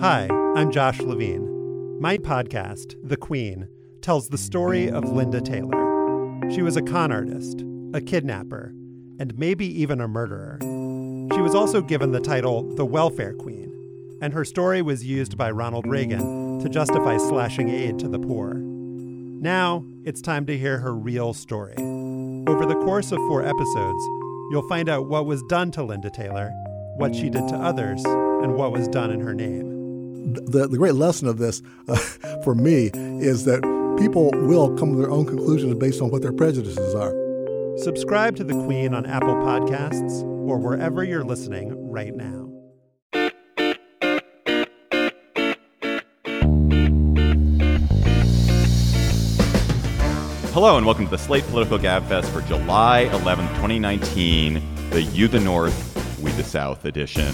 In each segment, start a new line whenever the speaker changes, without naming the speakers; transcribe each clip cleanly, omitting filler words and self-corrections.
Hi, I'm Josh Levine. My podcast, The Queen, tells the story of Linda Taylor. She was a con artist, a kidnapper, and maybe even a murderer. She was also given the title the Welfare Queen, and her story was used by Ronald Reagan to justify slashing aid to the poor. Now, it's time to hear her real story. Over the course of 4 episodes, you'll find out what was done to Linda Taylor, what she did to others, and what was done in her name.
The great lesson of this, for me, is that people will come to their own conclusions based on what their prejudices are.
Subscribe to The Queen on Apple Podcasts or wherever you're listening right now.
Hello and welcome to the Slate Political Gabfest for July 11th, 2019, the You the North, We the South edition.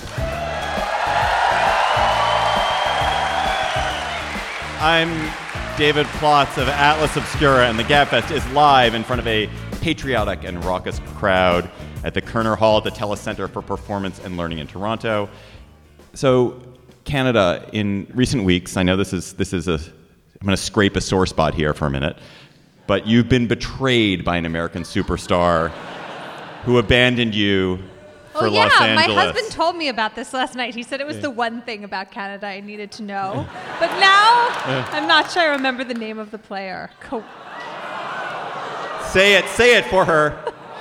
I'm David Plotz of Atlas Obscura, and the Gabfest is live in front of a patriotic and raucous crowd at the Kerner Hall at the TELUS Center for Performance and Learning in Toronto. So, Canada, in recent weeks, I know I'm going to scrape a sore spot here for a minute, but you've been betrayed by an American superstar who abandoned you for Los Angeles.
My husband told me about this last night. He said it was the one thing about Canada I needed to know. But now, I'm not sure I remember the name of the player.
Say it for her.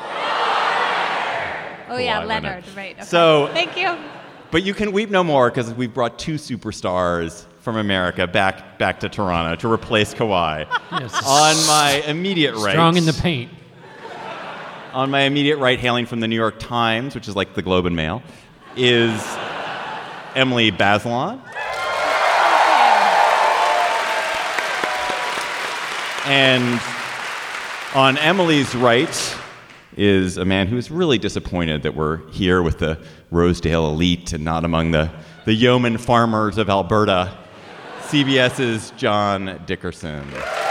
Oh yeah, Leonard, right. Okay.
So,
thank you.
But you can weep no more because we've brought 2 superstars from America back to Toronto to replace Kawhi.
Yes.
On my immediate right.
Strong in the paint.
On my immediate right, hailing from the New York Times, which is like the Globe and Mail, is Emily Bazelon. And on Emily's right is a man who is really disappointed that we're here with the Rosedale elite and not among the yeoman farmers of Alberta, CBS's John Dickerson.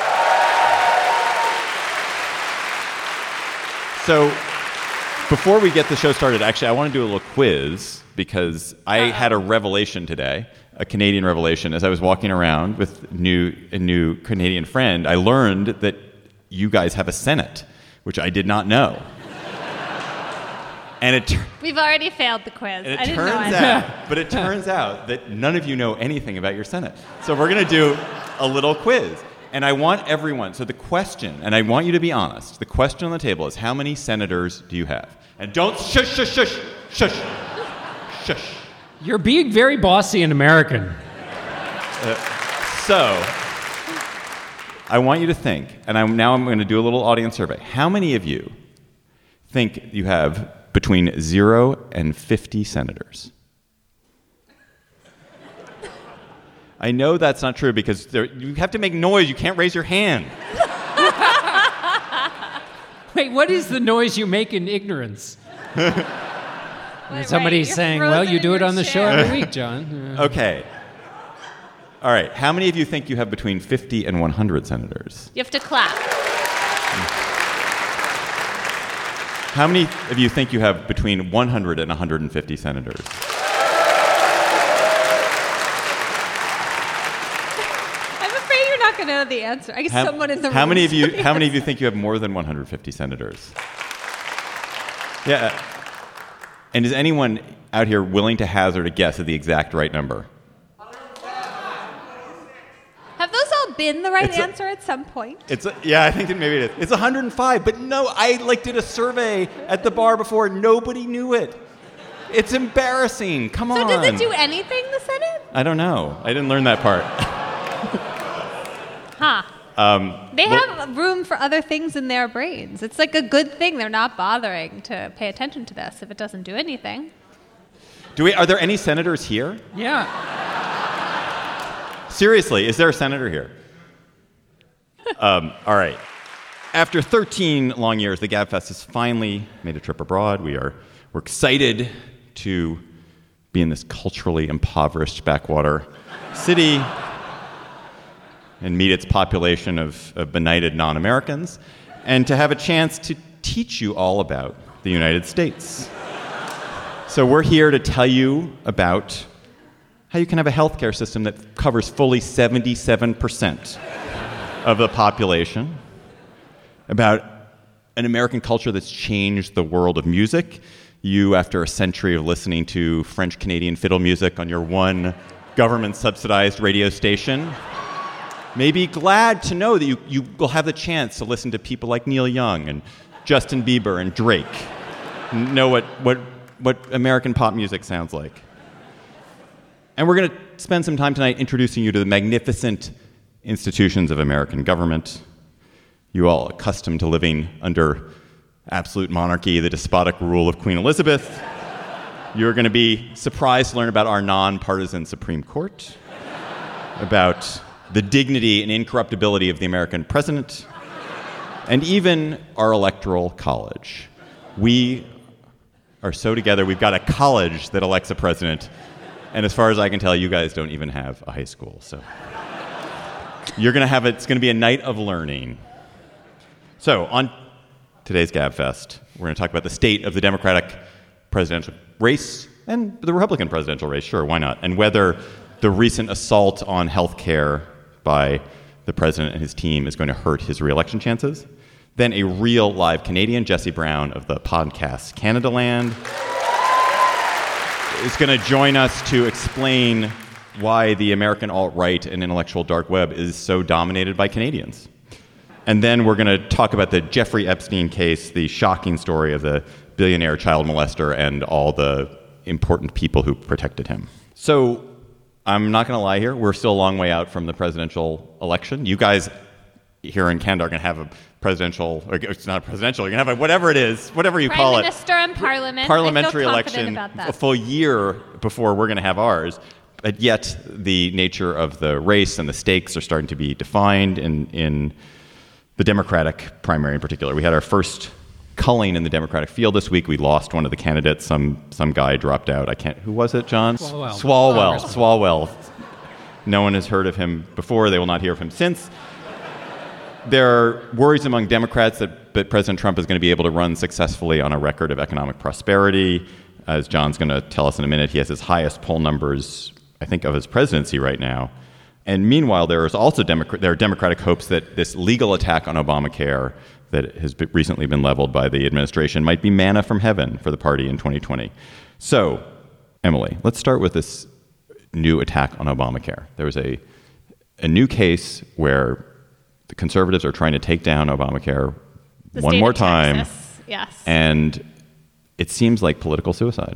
So before we get the show started, actually, I want to do a little quiz because I had a revelation today, a Canadian revelation. As I was walking around with a new Canadian friend, I learned that you guys have a Senate, which I did not know. And
we've already failed the quiz.
I didn't know. But it turns out that none of you know anything about your Senate. So we're going to do a little quiz. And I want everyone, so the question, and I want you to be honest, the question on the table is, how many senators do you have? And don't shush.
You're being very bossy and American.
So, I want you to think, and I'm going to do a little audience survey. How many of you think you have between 0 and 50 senators? I know that's not true because you have to make noise. You can't raise your hand.
Wait, what is the noise you make in ignorance? Somebody's
You're
saying, well, you do it on the show
chair.
every week, John.
Okay. All right. How many of you think you have between 50 and 100 senators?
You have to clap.
How many of you think you have between 100 and 150 senators?
I'm going to know the answer. I guess someone in the room.
How many of you think you have more than 150 senators? Yeah. And is anyone out here willing to hazard a guess at the exact right number?
Have those all been the right answer at some point?
Yeah, I think that maybe it is. It's 105, but no, I did a survey at the bar before. Nobody knew it. It's embarrassing. Come on.
So does it do anything, the Senate?
I don't know. I didn't learn that part.
Huh. They have room for other things in their brains. It's like a good thing they're not bothering to pay attention to this if it doesn't do anything.
Are there any senators here?
Yeah.
Seriously, is there a senator here? All right. After 13 long years, the Gabfest has finally made a trip abroad. We're excited to be in this culturally impoverished backwater city and meet its population of benighted non-Americans, and to have a chance to teach you all about the United States. So we're here to tell you about how you can have a healthcare system that covers fully 77% of the population, about an American culture that's changed the world of music. You, after a century of listening to French-Canadian fiddle music on your one government-subsidized radio station, may be glad to know that you will have the chance to listen to people like Neil Young and Justin Bieber and Drake, know what American pop music sounds like. And we're going to spend some time tonight introducing you to the magnificent institutions of American government. You all accustomed to living under absolute monarchy, the despotic rule of Queen Elizabeth. You're going to be surprised to learn about our nonpartisan Supreme Court, about the dignity and incorruptibility of the American president, and even our electoral college. We are so together, we've got a college that elects a president, and as far as I can tell, you guys don't even have a high school. So it's going to be a night of learning. So on today's GabFest, we're going to talk about the state of the Democratic presidential race and the Republican presidential race, sure, why not, and whether the recent assault on health care by the president and his team is going to hurt his re-election chances. Then a real live Canadian, Jesse Brown of the podcast Canadaland, is going to join us to explain why the American alt-right and intellectual dark web is so dominated by Canadians. And then we're going to talk about the Jeffrey Epstein case, the shocking story of the billionaire child molester and all the important people who protected him. So I'm not going to lie here. We're still a long way out from the presidential election. You guys here in Canada are going to have a presidential, or it's not a presidential, you're going to have a whatever it is, whatever you call it.
Prime Minister and Parliament.
Parliamentary
I feel
election
about that.
a full year before we're going to have ours. But yet the nature of the race and the stakes are starting to be defined in the Democratic primary in particular. We had our first culling in the Democratic field this week. We lost one of the candidates. Some guy dropped out. Who was it, John? Swalwell. No one has heard of him before. They will not hear of him since. There are worries among Democrats that President Trump is going to be able to run successfully on a record of economic prosperity. As John's going to tell us in a minute, he has his highest poll numbers, I think, of his presidency right now. And meanwhile, there is also there are Democratic hopes that this legal attack on Obamacare that has recently been leveled by the administration might be manna from heaven for the party in 2020. So, Emily, let's start with this new attack on Obamacare. There was a new case where the conservatives are trying to take down Obamacare one more time.
Texas. Yes.
And it seems like political suicide.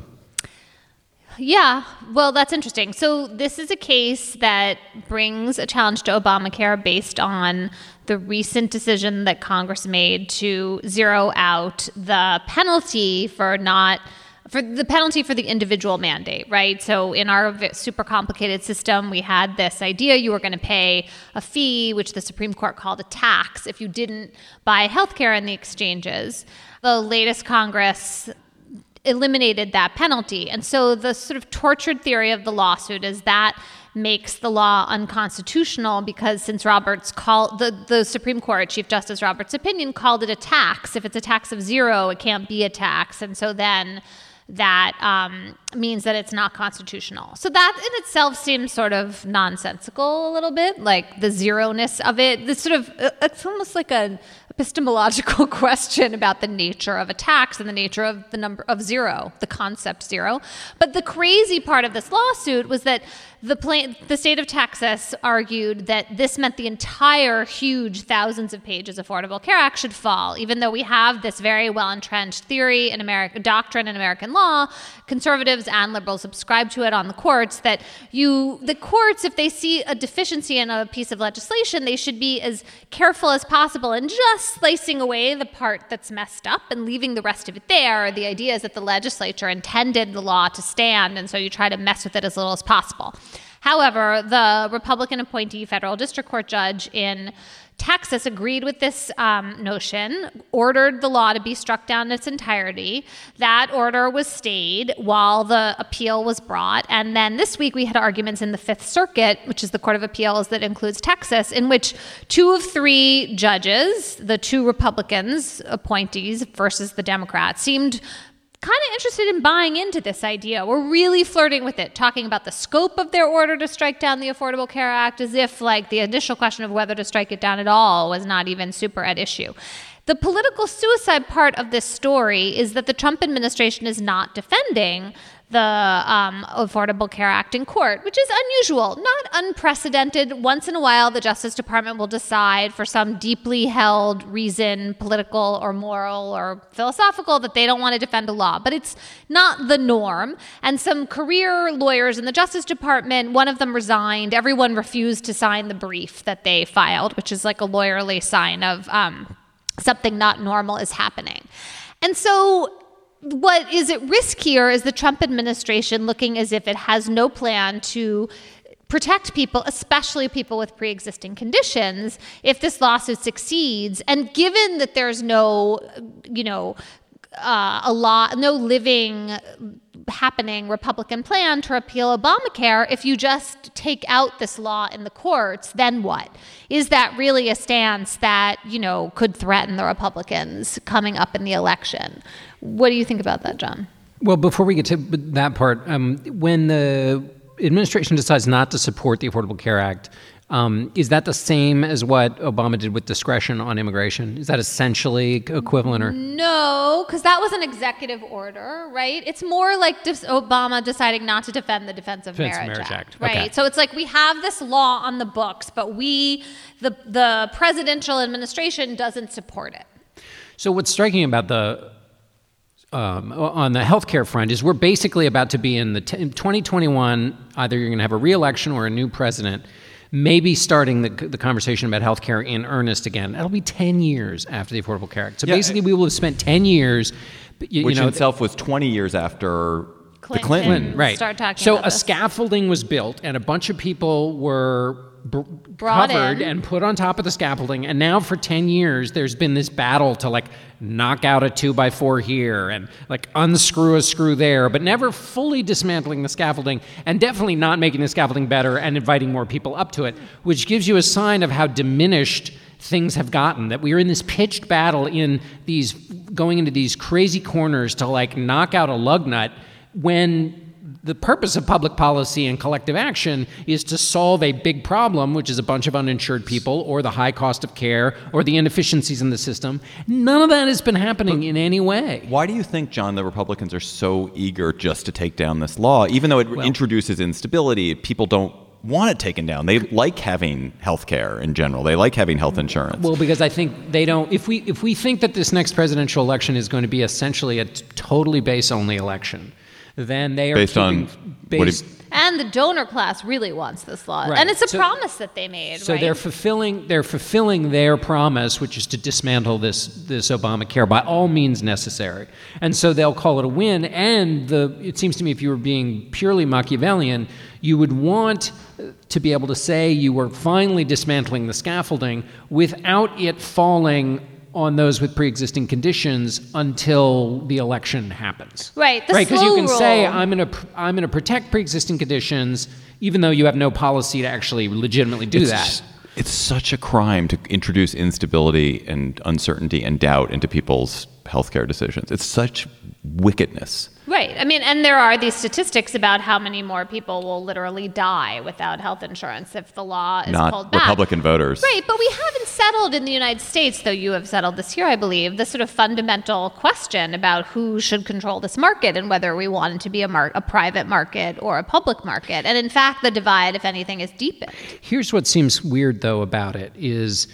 Yeah, well, that's interesting. So this is a case that brings a challenge to Obamacare based on the recent decision that Congress made to zero out the penalty for the individual mandate, right? So in our super complicated system, we had this idea you were going to pay a fee, which the Supreme Court called a tax, if you didn't buy healthcare in the exchanges. The latest Congress eliminated that penalty. And so the sort of tortured theory of the lawsuit is that makes the law unconstitutional because since the Supreme Court, Chief Justice Roberts' opinion, called it a tax. If it's a tax of zero, it can't be a tax. And so then that means that it's not constitutional. So that in itself seems sort of nonsensical a little bit, like the zero-ness of it. It's almost like an epistemological question about the nature of a tax and the nature of the number of zero, the concept zero. But the crazy part of this lawsuit was that the state of Texas argued that this meant the entire huge thousands of pages Affordable Care Act should fall, even though we have this very well-entrenched theory in doctrine in American law. Conservatives and liberals subscribe to it on the courts that the courts, if they see a deficiency in a piece of legislation, they should be as careful as possible and just slicing away the part that's messed up and leaving the rest of it there. The idea is that the legislature intended the law to stand, and so you try to mess with it as little as possible. However, the Republican appointee federal district court judge in Texas agreed with this notion, ordered the law to be struck down in its entirety. That order was stayed while the appeal was brought. And then this week we had arguments in the Fifth Circuit, which is the Court of Appeals that includes Texas, in which 2 of 3 judges, the 2 Republicans appointees versus the Democrats, seemed kind of interested in buying into this idea. We're really flirting with it, talking about the scope of their order to strike down the Affordable Care Act as if like the initial question of whether to strike it down at all was not even super at issue. The political suicide part of this story is that the Trump administration is not defending the Affordable Care Act in court, which is unusual, not unprecedented. Once in a while, the Justice Department will decide for some deeply held reason, political or moral or philosophical, that they don't want to defend a law. But it's not the norm. And some career lawyers in the Justice Department, one of them resigned. Everyone refused to sign the brief that they filed, which is like a lawyerly sign of something not normal is happening. And so what is at risk here is the Trump administration looking as if it has no plan to protect people, especially people with pre-existing conditions, if this lawsuit succeeds. And given that there's no, no living happening Republican plan to repeal Obamacare, if you just take out this law in the courts, then what? Is that really a stance that, could threaten the Republicans coming up in the election? What do you think about that, John?
Well, before we get to that part, when the administration decides not to support the Affordable Care Act, is that the same as what Obama did with discretion on immigration? Is that essentially equivalent? Or
no, because that was an executive order, right? It's more like Obama deciding not to defend the Defense of Marriage Act, right?
Okay.
So it's like we have this law on the books, but the presidential administration doesn't support it.
So what's striking about on the healthcare front is we're basically about to be in 2021, either you're going to have a re-election or a new president, maybe starting the conversation about healthcare in earnest again. That'll be 10 years after the Affordable Care Act. So basically we will have spent 10 years.
Which in itself was 20 years after the Clinton.
Right.
Start talking
so
about
a
this.
Scaffolding was built and a bunch of people were
Brought
covered
in
and put on top of the scaffolding, and now for 10 years there's been this battle to like knock out a 2x4 here and like unscrew a screw there, but never fully dismantling the scaffolding and definitely not making the scaffolding better and inviting more people up to it, which gives you a sign of how diminished things have gotten, that we are in this pitched battle going into these crazy corners to like knock out a lug nut when the purpose of public policy and collective action is to solve a big problem, which is a bunch of uninsured people or the high cost of care or the inefficiencies in the system. None of that has been happening in any way.
Why do you think, John, the Republicans are so eager just to take down this law? Even though it introduces instability, people don't want it taken down. They like having health care in general. They like having health insurance.
Well, because I think they don't. If we think that this next presidential election is going to be essentially a totally base-only election, then they are
based on
and the donor class really wants this law,
right.
And it's a promise that they made.
So
right?
they're fulfilling their promise, which is to dismantle this Obamacare by all means necessary, and so they'll call it a win. And it seems to me, if you were being purely Machiavellian, you would want to be able to say you were finally dismantling the scaffolding without it falling on those with pre-existing conditions until the election happens.
Right,
because you can
rule.
say I'm going to protect pre-existing conditions, even though you have no policy to actually legitimately do that.
It's such a crime to introduce instability and uncertainty and doubt into people's healthcare decisions. It's such wickedness.
Right. I mean, and there are these statistics about how many more people will literally die without health insurance if the law is pulled back.
Not Republican voters.
Right, but we haven't settled in the United States, though you have settled this year, I believe, the sort of fundamental question about who should control this market and whether we want it to be a private market or a public market. And in fact, the divide, if anything, is deepened.
Here's what seems weird, though, about it is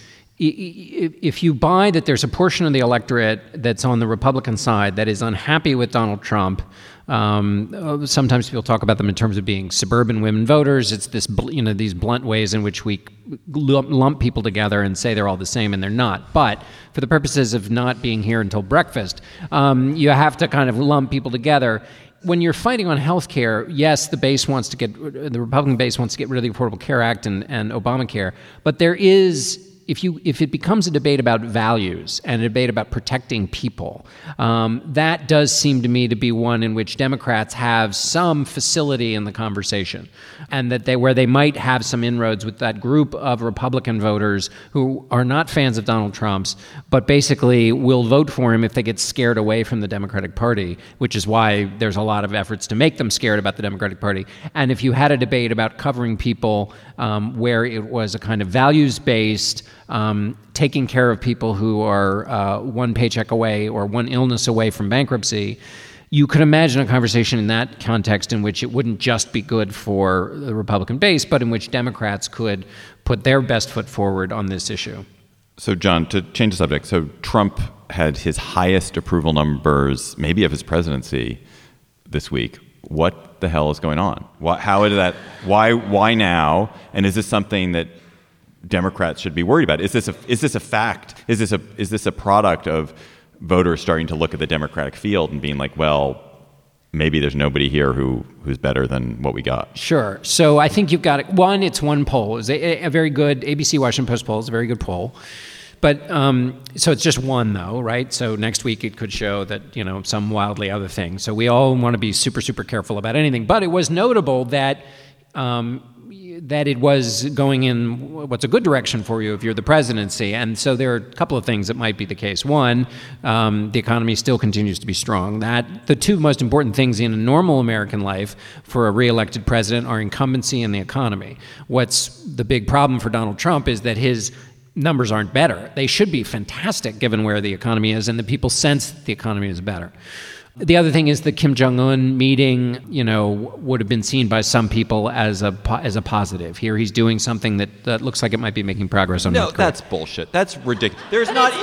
if you buy that there's a portion of the electorate that's on the Republican side that is unhappy with Donald Trump. Sometimes people talk about them in terms of being suburban women voters. It's this, these blunt ways in which we lump people together and say they're all the same, and they're not. But for the purposes of not being here until breakfast, you have to kind of lump people together. When you're fighting on health care, yes, the Republican base wants to get rid of the Affordable Care Act and Obamacare, but there is if it becomes a debate about values and a debate about protecting people, that does seem to me to be one in which Democrats have some facility in the conversation, and that where they might have some inroads with that group of Republican voters who are not fans of Donald Trump's, but basically will vote for him if they get scared away from the Democratic Party, which is why there's a lot of efforts to make them scared about the Democratic Party. And if you had a debate about covering people where it was a kind of values-based, taking care of people who are one paycheck away or one illness away from bankruptcy, you could imagine a conversation in that context in which it wouldn't just be good for the Republican base, but in which Democrats could put their best foot forward on this issue.
So, John, to change the subject, so Trump had his highest approval numbers, maybe of his presidency, this week. What the hell is going on? Why now? And is this something that Democrats should be worried about? Is this a fact? Is this a product of voters starting to look at the Democratic field and being like, well, maybe there's nobody here who's better than what we got?
Sure. So I think you've got it. One, it's one poll. It's a very good ABC Washington Post poll. It's a very good poll. But so it's just one, though, right? So next week it could show that, some wildly other thing. So we all want to be super, super careful about anything. But it was notable that it was going in what's a good direction for you if you're the presidency. And so there are a couple of things that might be the case. One, the economy still continues to be strong. The two most important things in a normal American life for a reelected president are incumbency and the economy. What's the big problem for Donald Trump is that his numbers aren't better. They should be fantastic given where the economy is, and the people sense that the economy is better. The other thing is the Kim Jong-un meeting, would have been seen by some people as a positive. Here he's doing something that looks like it might be making progress on North Korea.
No, that's bullshit. That's ridiculous. There's
not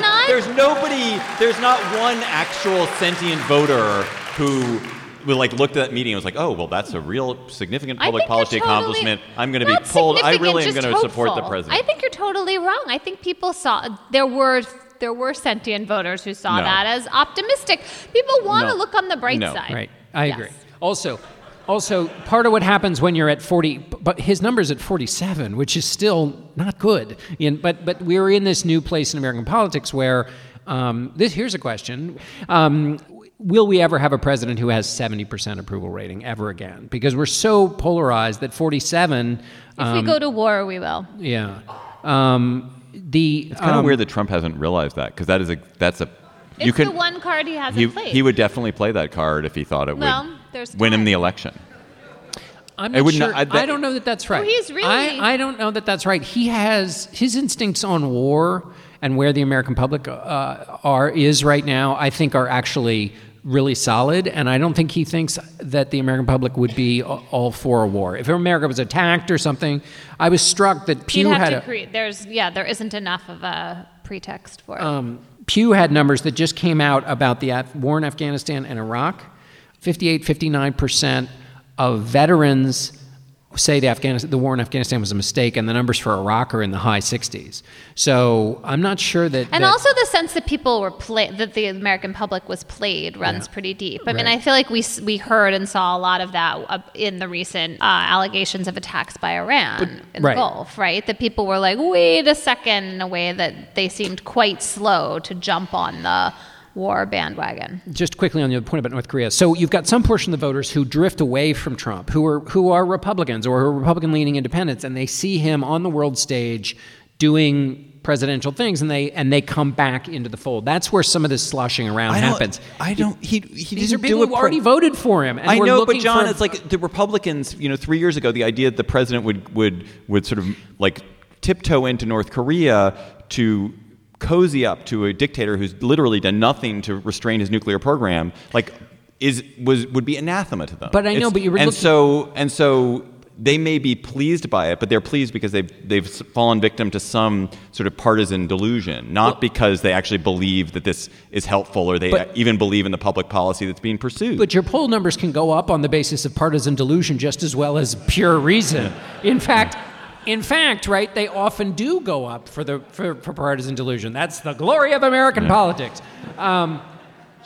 one actual sentient voter who looked at that meeting and was like, oh, well, that's a real significant public policy accomplishment. I'm going to be pulled. I really am going to support the president.
I think you're totally wrong. I think people saw there were sentient voters who saw that as optimistic. People want to look on the bright side.
Right. I agree. Also, part of what happens when you're at 40, but his number's at 47, which is still not good. But we're in this new place in American politics where here's a question. Will we ever have a president who has 70% approval rating ever again? Because we're so polarized that 47...
If we go to war, we will.
Yeah.
It's kind of weird that Trump hasn't realized that, because that's
the one card he hasn't played.
He would definitely play that card if he thought it would win him the election.
I'm not sure. I don't know that that's right.
Oh, he's really...
I don't know that that's right. He has his instincts on war and where the American public is right now, I think are actually really solid, and I don't think he thinks that the American public would be all for a war. If America was attacked or something, I was struck that Pew
there isn't enough of a pretext for it.
Pew had numbers that just came out about the war in Afghanistan and Iraq. 59% of veterans say the war in Afghanistan was a mistake, and the numbers for Iraq are in the high 60s. So I'm not sure that...
And also the sense that people were that the American public was played runs pretty deep. I mean, I feel like we heard and saw a lot of that in the recent allegations of attacks by Iran in the Gulf, right? That people were like, wait a second, in a way that they seemed quite slow to jump on the war bandwagon.
Just quickly on the point about North Korea. So you've got some portion of the voters who drift away from Trump, who are Republicans or who are Republican-leaning independents, and they see him on the world stage doing presidential things, and they come back into the fold. That's where some of this sloshing around happens. These are people who already voted for him. And
I know, but John, it's like the Republicans. 3 years ago, the idea that the president would sort of like tiptoe into North Korea to cozy up to a dictator who's literally done nothing to restrain his nuclear program, would be anathema to them.
But I know, but you're
and so they may be pleased by it, but they're pleased because they've fallen victim to some sort of partisan delusion, not because they actually believe that this is helpful or they even believe in the public policy that's being pursued.
But your poll numbers can go up on the basis of partisan delusion just as well as pure reason. In fact, right, they often do go up for partisan delusion. That's the glory of American politics.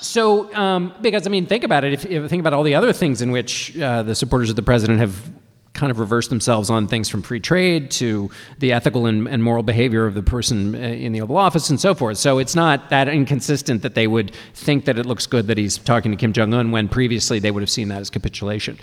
Because, think about it. If you think about all the other things in which the supporters of the president have kind of reverse themselves on things from free trade to the ethical and moral behavior of the person in the Oval Office and so forth. So it's not that inconsistent that they would think that it looks good that he's talking to Kim Jong-un when previously they would have seen that as capitulation.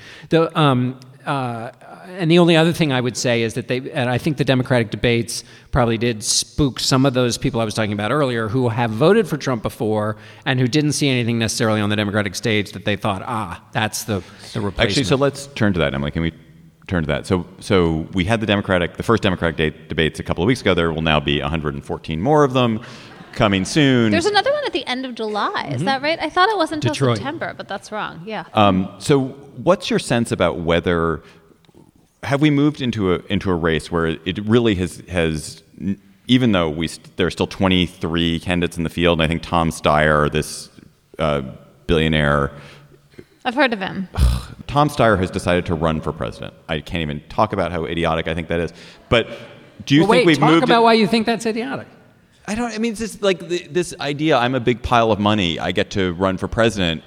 And the only other thing I would say is that and I think the Democratic debates probably did spook some of those people I was talking about earlier who have voted for Trump before and who didn't see anything necessarily on the Democratic stage that they thought, that's the replacement.
Actually, so let's turn to that, Emily. Can we turn to that? So we had the first Democratic debates a couple of weeks ago. There will now be 114 more of them coming soon.
There's another one at the end of July. Is that right? I thought it wasn't until
Detroit.
September, but that's wrong. Yeah.
So what's your sense about whether have we moved into a race where it really has even though there are still 23 candidates in the field, and I think Tom Steyer, this billionaire,
I've heard of him.
Tom Steyer has decided to run for president. I can't even talk about how idiotic I think that is. But do you think we've moved?
Talk about why you think that's idiotic.
I mean, it's just like this idea, I'm a big pile of money, I get to run for president.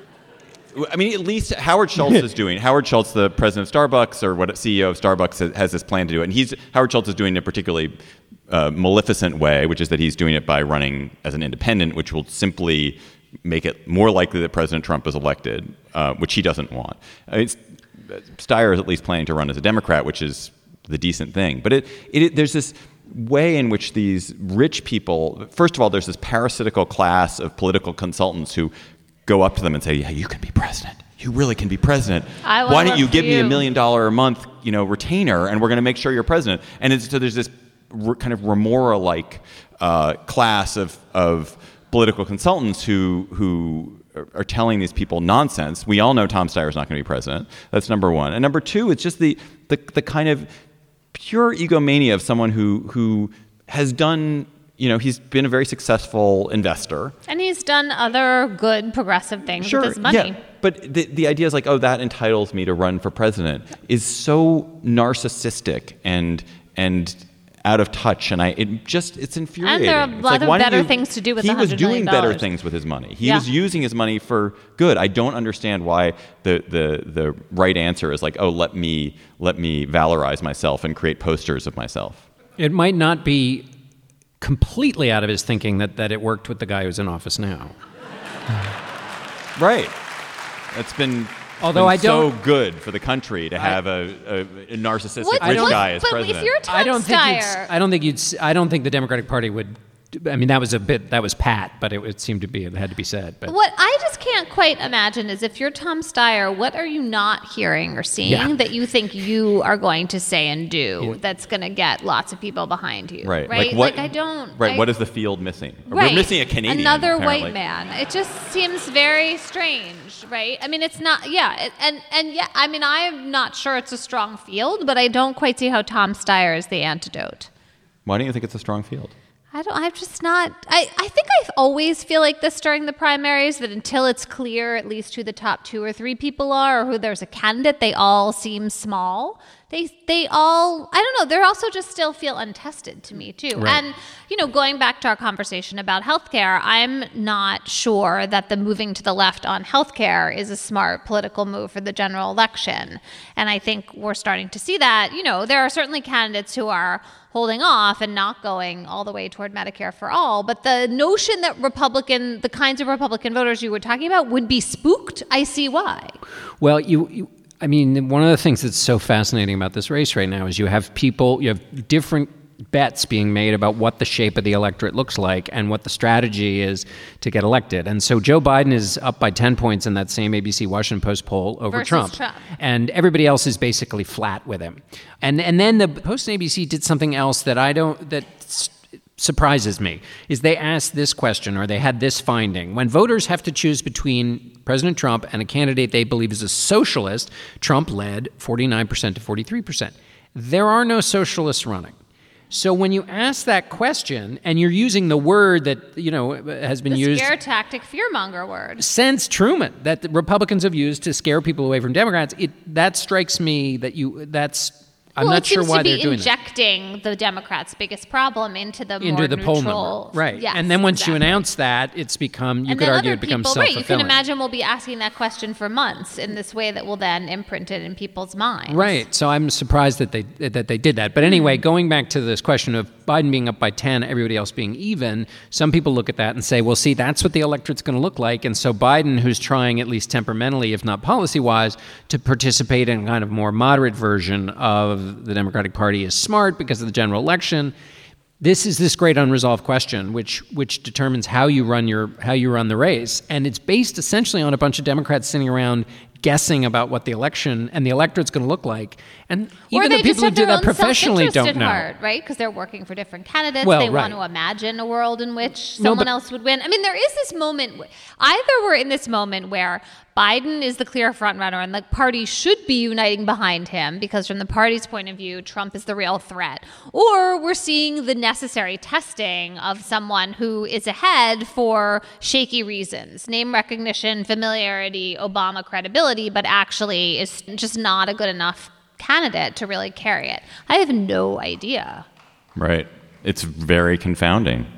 I mean, at least Howard Schultz is doing. Howard Schultz, the president of Starbucks, or CEO of Starbucks, has this plan to do it. And Howard Schultz is doing it in a particularly maleficent way, which is that he's doing it by running as an independent, which will simply make it more likely that President Trump is elected, which he doesn't want. Steyer is at least planning to run as a Democrat, which is the decent thing. But there's this way in which these rich people, first of all, there's this parasitical class of political consultants who go up to them and say, yeah, you can be president. You really can be president. Why don't you give me $1 million a month, retainer, and we're going to make sure you're president? And so there's this kind of Remora-like class of political consultants who are telling these people nonsense. We all know Tom Steyer is not going to be president. That's number one. And number two, it's just the kind of pure egomania of someone who has done. He's been a very successful investor. And
he's done other good progressive things with his money.
Yeah. But the idea is like, that entitles me to run for president is so narcissistic and out of touch. And it's infuriating.
And there are a lot of better things to do with $100 million.
He was doing better things with his money. He was using his money for good. I don't understand why the right answer is like, let me valorize myself and create posters of myself.
It might not be completely out of his thinking that it worked with the guy who's in office now.
Right. It's been so good for the country to have a narcissistic rich guy as president.
If you're Tom Steyer,
I don't think the Democratic Party would. I mean, that was pat, but it seemed to be, it had to be said. But
what I just can't quite imagine is if you're Tom Steyer, what are you not hearing or seeing that you think you are going to say and do that's going to get lots of people behind you?
Right.
Like I don't.
Right. What is the field missing?
Right.
We're missing a Canadian.
Another
apparently.
white man. It just seems very strange, right? I mean, it's not. Yeah. And I mean, I'm not sure it's a strong field, but I don't quite see how Tom Steyer is the antidote.
Why don't you think it's a strong field?
I'm just not. I think I always feel like this during the primaries, that until it's clear at least who the top 2 or 3 people are, or who there's a candidate, they all seem small. They all, I don't know, they're also just still feel untested to me too.
Right.
And, going back to our conversation about healthcare, I'm not sure that the moving to the left on healthcare is a smart political move for the general election. And I think we're starting to see that. There are certainly candidates who are holding off and not going all the way toward Medicare for all. But the notion that the kinds of Republican voters you were talking about would be spooked, I see why.
Well, I mean, one of the things that's so fascinating about this race right now is you have different bets being made about what the shape of the electorate looks like and what the strategy is to get elected. And so Joe Biden is up by 10 points in that same ABC Washington Post poll over Trump. And everybody else is basically flat with him. And then the Post and ABC did something else that surprises me, is they asked this question, or they had this finding. When voters have to choose between President Trump and a candidate they believe is a socialist, Trump led 49% to 43%. There are no socialists running. So when you ask that question, and you're using the word that has been used,
the scare tactic, fearmonger word,
since Truman, that the Republicans have used to scare people away from Democrats, that strikes me that's I'm not sure why they're doing that.
Injecting the Democrats' biggest problem into the
poll
neutral,
number, right?
Yes,
and then once you announce that, it's become you could argue it becomes self-fulfilling.
Right, you can imagine we'll be asking that question for months in this way that will then imprint it in people's minds.
Right. So I'm surprised that they did that. But anyway, going back to this question of Biden being up by 10, everybody else being even, some people look at that and say, well, see, that's what the electorate's going to look like. And so Biden, who's trying at least temperamentally, if not policy-wise, to participate in a kind of more moderate version of the Democratic Party is smart because of the general election. This is this great unresolved question, which determines how you run the race, and it's based essentially on a bunch of Democrats sitting around guessing about what the election and the electorate's going to look like, and even the people who do that professionally don't know,
heart, right? Because they're working for different candidates. They want to imagine a world in which someone else would win. I mean, there is this moment. Either we're in this moment where Biden is the clear front runner and the party should be uniting behind him because from the party's point of view, Trump is the real threat. Or we're seeing the necessary testing of someone who is ahead for shaky reasons, name recognition, familiarity, Obama credibility, but actually is just not a good enough candidate to really carry it. I have no idea.
Right. It's very confounding.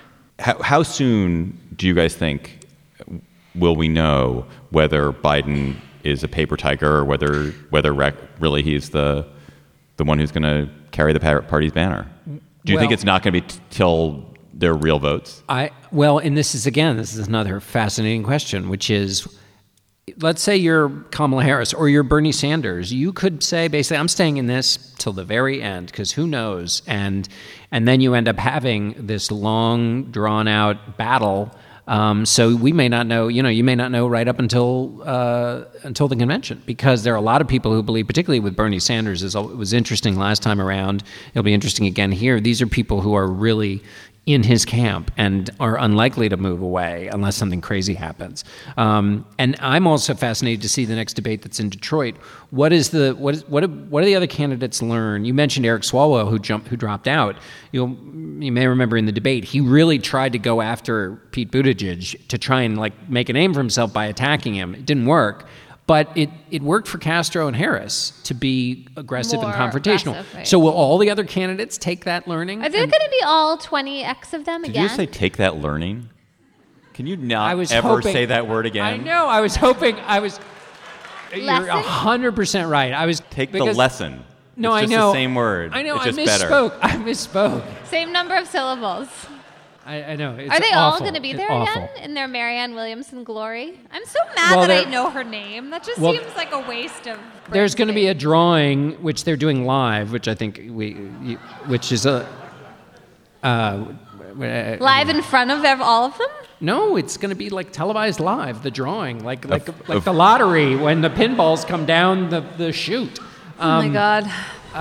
How soon do you guys think will we know whether Biden is a paper tiger or whether really he's the one who's going to carry the party's banner? Do you think it's not going to be till their real votes?
And this is another fascinating question, which is, let's say you're Kamala Harris or you're Bernie Sanders. You could say basically, I'm staying in this till the very end because who knows? And then you end up having this long, drawn out battle. So we may not know, you may not know right up until the convention, because there are a lot of people who believe, particularly with Bernie Sanders, it was interesting last time around. It'll be interesting again here. These are people who are really in his camp and are unlikely to move away unless something crazy happens. And I'm also fascinated to see the next debate that's in Detroit. What do the other candidates learn? You mentioned Eric Swalwell, who dropped out. You may remember in the debate, he really tried to go after Pete Buttigieg to try and make a name for himself by attacking him. It didn't work. But it worked for Castro and Harris to be aggressive and confrontational.
Right.
So will all the other candidates take that learning?
Are there going to be all 20X of them again?
Did you say take that learning? Can you not ever say that word again?
I know. I was hoping. You're 100% right.
Take the lesson.
No,
it's
I
just
know.
the same word.
I know.
It's
I
just
misspoke.
Same number of syllables.
I know. It's
Are they
awful.
all going to be there
awful.
again in their Marianne Williamson glory? I'm so mad that I know her name. That just seems like a waste of.
There's going to be a drawing which they're doing live, which I think which is a
live in front of all of them.
No, it's going to be televised live. The drawing, like the lottery when the pinballs come down the chute.
Oh my God.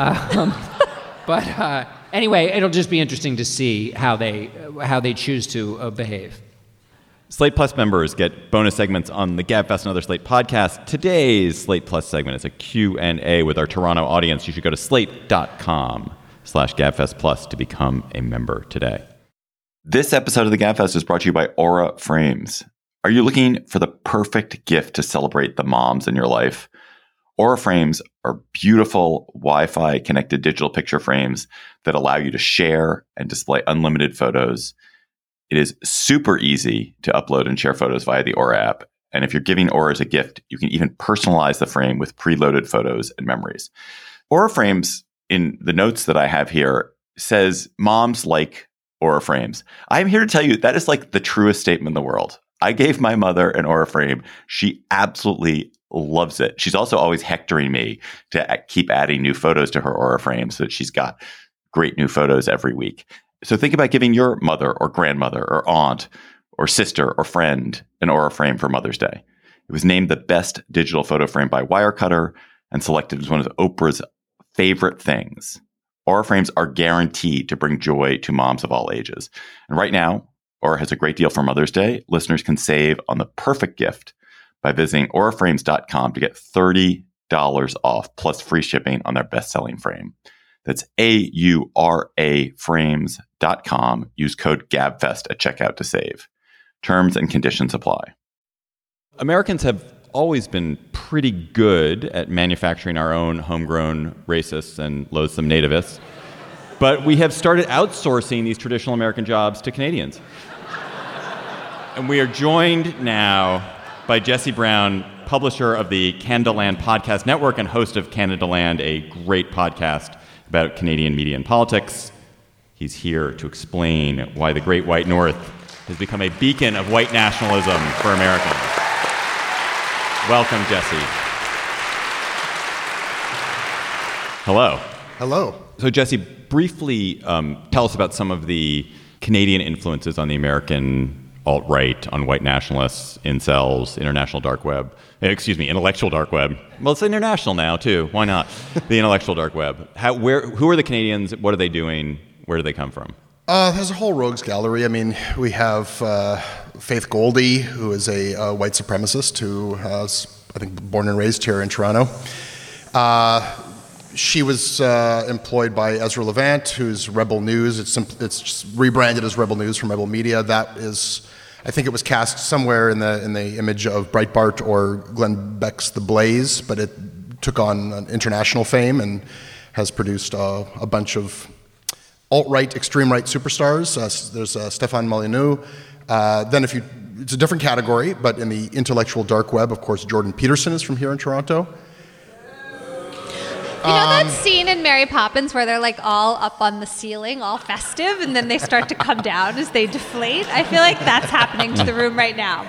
But anyway, it'll just be interesting to see how they choose to behave.
Slate Plus members get bonus segments on the GabFest and other Slate podcasts. Today's Slate Plus segment is a Q&A with our Toronto audience. You should go to slate.com/GabFest Plus to become a member today. This episode of the GabFest is brought to you by Aura Frames. Are you looking for the perfect gift to celebrate the moms in your life? Aura Frames are beautiful Wi-Fi connected digital picture frames that allow you to share and display unlimited photos. It is super easy to upload and share photos via the Aura app. And if you're giving Aura as a gift, you can even personalize the frame with preloaded photos and memories. Aura Frames, in the notes that I have here, says moms like Aura Frames. I'm here to tell you that is the truest statement in the world. I gave my mother an Aura frame. She absolutely loves it. She's also always hectoring me to keep adding new photos to her Aura frame so that she's got great new photos every week. So think about giving your mother or grandmother or aunt or sister or friend an Aura frame for Mother's Day. It was named the best digital photo frame by Wirecutter and selected as one of Oprah's favorite things. Aura frames are guaranteed to bring joy to moms of all ages. And right now, Aura has a great deal for Mother's Day. Listeners can save on the perfect gift by visiting auraframes.com to get $30 off plus free shipping on their best-selling frame. That's AURA frames.com. Use code GABFEST at checkout to save. Terms and conditions apply. Americans have always been pretty good at manufacturing our own homegrown racists and loathsome nativists. But we have started outsourcing these traditional American jobs to Canadians. And we are joined now by Jesse Brown, publisher of the Canadaland Podcast Network and host of Canadaland, a great podcast about Canadian media and politics. He's here to explain why the Great White North has become a beacon of white nationalism for Americans. Welcome, Jesse. Hello.
Hello.
So, Jesse, briefly tell us about some of the Canadian influences on the American alt-right, on white nationalists, incels, intellectual dark web. Well, it's international now, too. Why not? The intellectual dark web. Who are the Canadians? What are they doing? Where do they come from?
There's a whole rogues gallery. I mean, we have Faith Goldie, who is a white supremacist who is, I think, born and raised here in Toronto. She was employed by Ezra Levant, who's Rebel News. It's just rebranded as Rebel News from Rebel Media. That is, I think it was cast somewhere in the image of Breitbart or Glenn Beck's The Blaze, but it took on an international fame and has produced a bunch of alt-right, extreme-right superstars. There's Stéphane Molyneux. Then it's a different category, but in the intellectual dark web, of course, Jordan Peterson is from here in Toronto.
You know that scene in Mary Poppins where they're like all up on the ceiling, all festive, and then they start to come down as they deflate? I feel like that's happening to the room right now.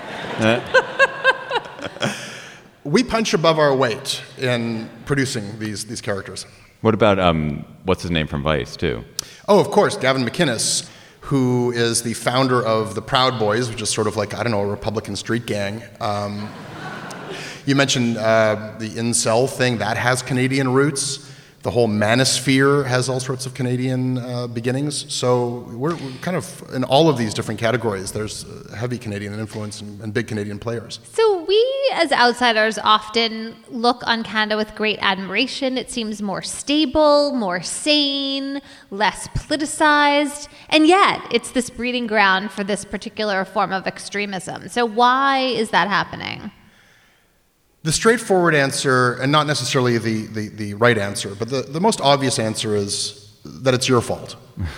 We punch above our weight in producing these characters.
What about, what's his name from Vice, too?
Oh, of course, Gavin McInnes, who is the founder of the Proud Boys, which is sort of like, I don't know, a Republican street gang. You mentioned the incel thing. That has Canadian roots. The whole manosphere has all sorts of Canadian beginnings. So we're kind of in all of these different categories. There's heavy Canadian influence and big Canadian players.
So we, as outsiders, often look on Canada with great admiration. It seems more stable, more sane, less politicized. And yet, it's this breeding ground for this particular form of extremism. So why is that happening?
The straightforward answer, and not necessarily the right answer, but the most obvious answer is that it's your fault.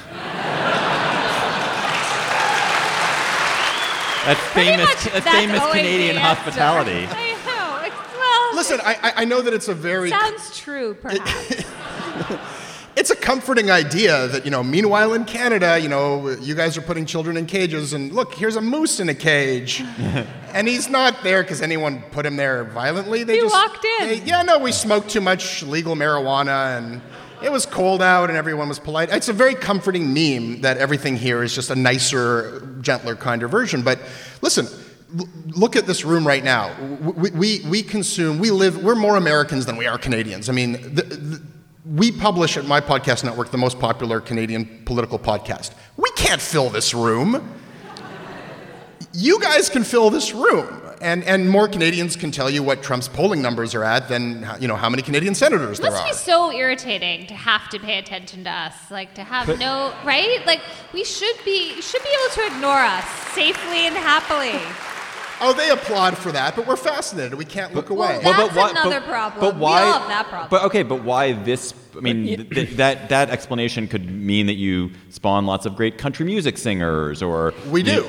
That's famous Canadian hospitality.
I know. Well,
Listen, I know that it's a very...
Sounds true, perhaps.
It's a comforting idea that, meanwhile in Canada, you guys are putting children in cages, and look, here's a moose in a cage. And he's not there because anyone put him there violently.
He walked in.
We smoked too much legal marijuana, and it was cold out, and everyone was polite. It's a very comforting meme that everything here is just a nicer, gentler, kinder version. But listen, look at this room right now. We're more Americans than we are Canadians. I mean, we publish at my podcast network the most popular Canadian political podcast. We can't fill this room. You guys can fill this room. And more Canadians can tell you what Trump's polling numbers are at than, how many Canadian senators there are.
It must be so irritating to have to pay attention to us, like to have right? Like you should be able to ignore us safely and happily.
Oh, they applaud for that, but we're fascinated. We can't look away.
That's another problem.
But why?
We all have that problem.
But why this? I mean, that explanation could mean that you spawn lots of great country music singers, or
we do.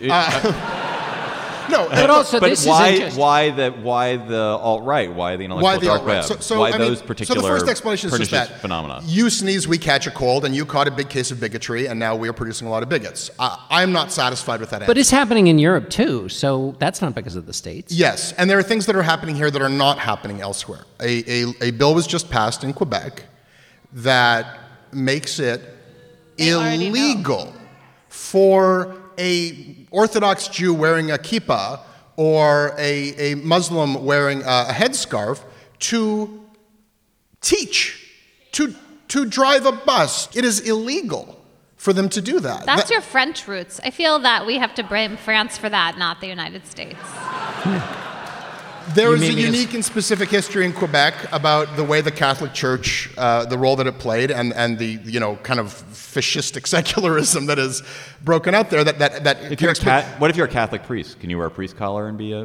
No,
but also
but
this
why?
is interesting.
Why the alt-right? Why the intellectual dark web? Those particular
so the first explanation is just that
phenomena.
You sneeze, we catch a cold, and you caught a big case of bigotry, and now we are producing a lot of bigots. I'm not satisfied with that answer.
But it's happening in Europe too, so that's not because of the States.
Yes, and there are things that are happening here that are not happening elsewhere. A bill was just passed in Quebec that makes it illegal for a Orthodox Jew wearing a kippah or a Muslim wearing a headscarf to teach, to drive a bus. It is illegal for them to do that.
That's your French roots. I feel that we have to blame France for that, not the United States.
There is a unique and specific history in Quebec about the way the Catholic Church, the role that it played, and the kind of fascistic secularism that is broken out there.
What if you're a Catholic priest? Can you wear a priest collar and be a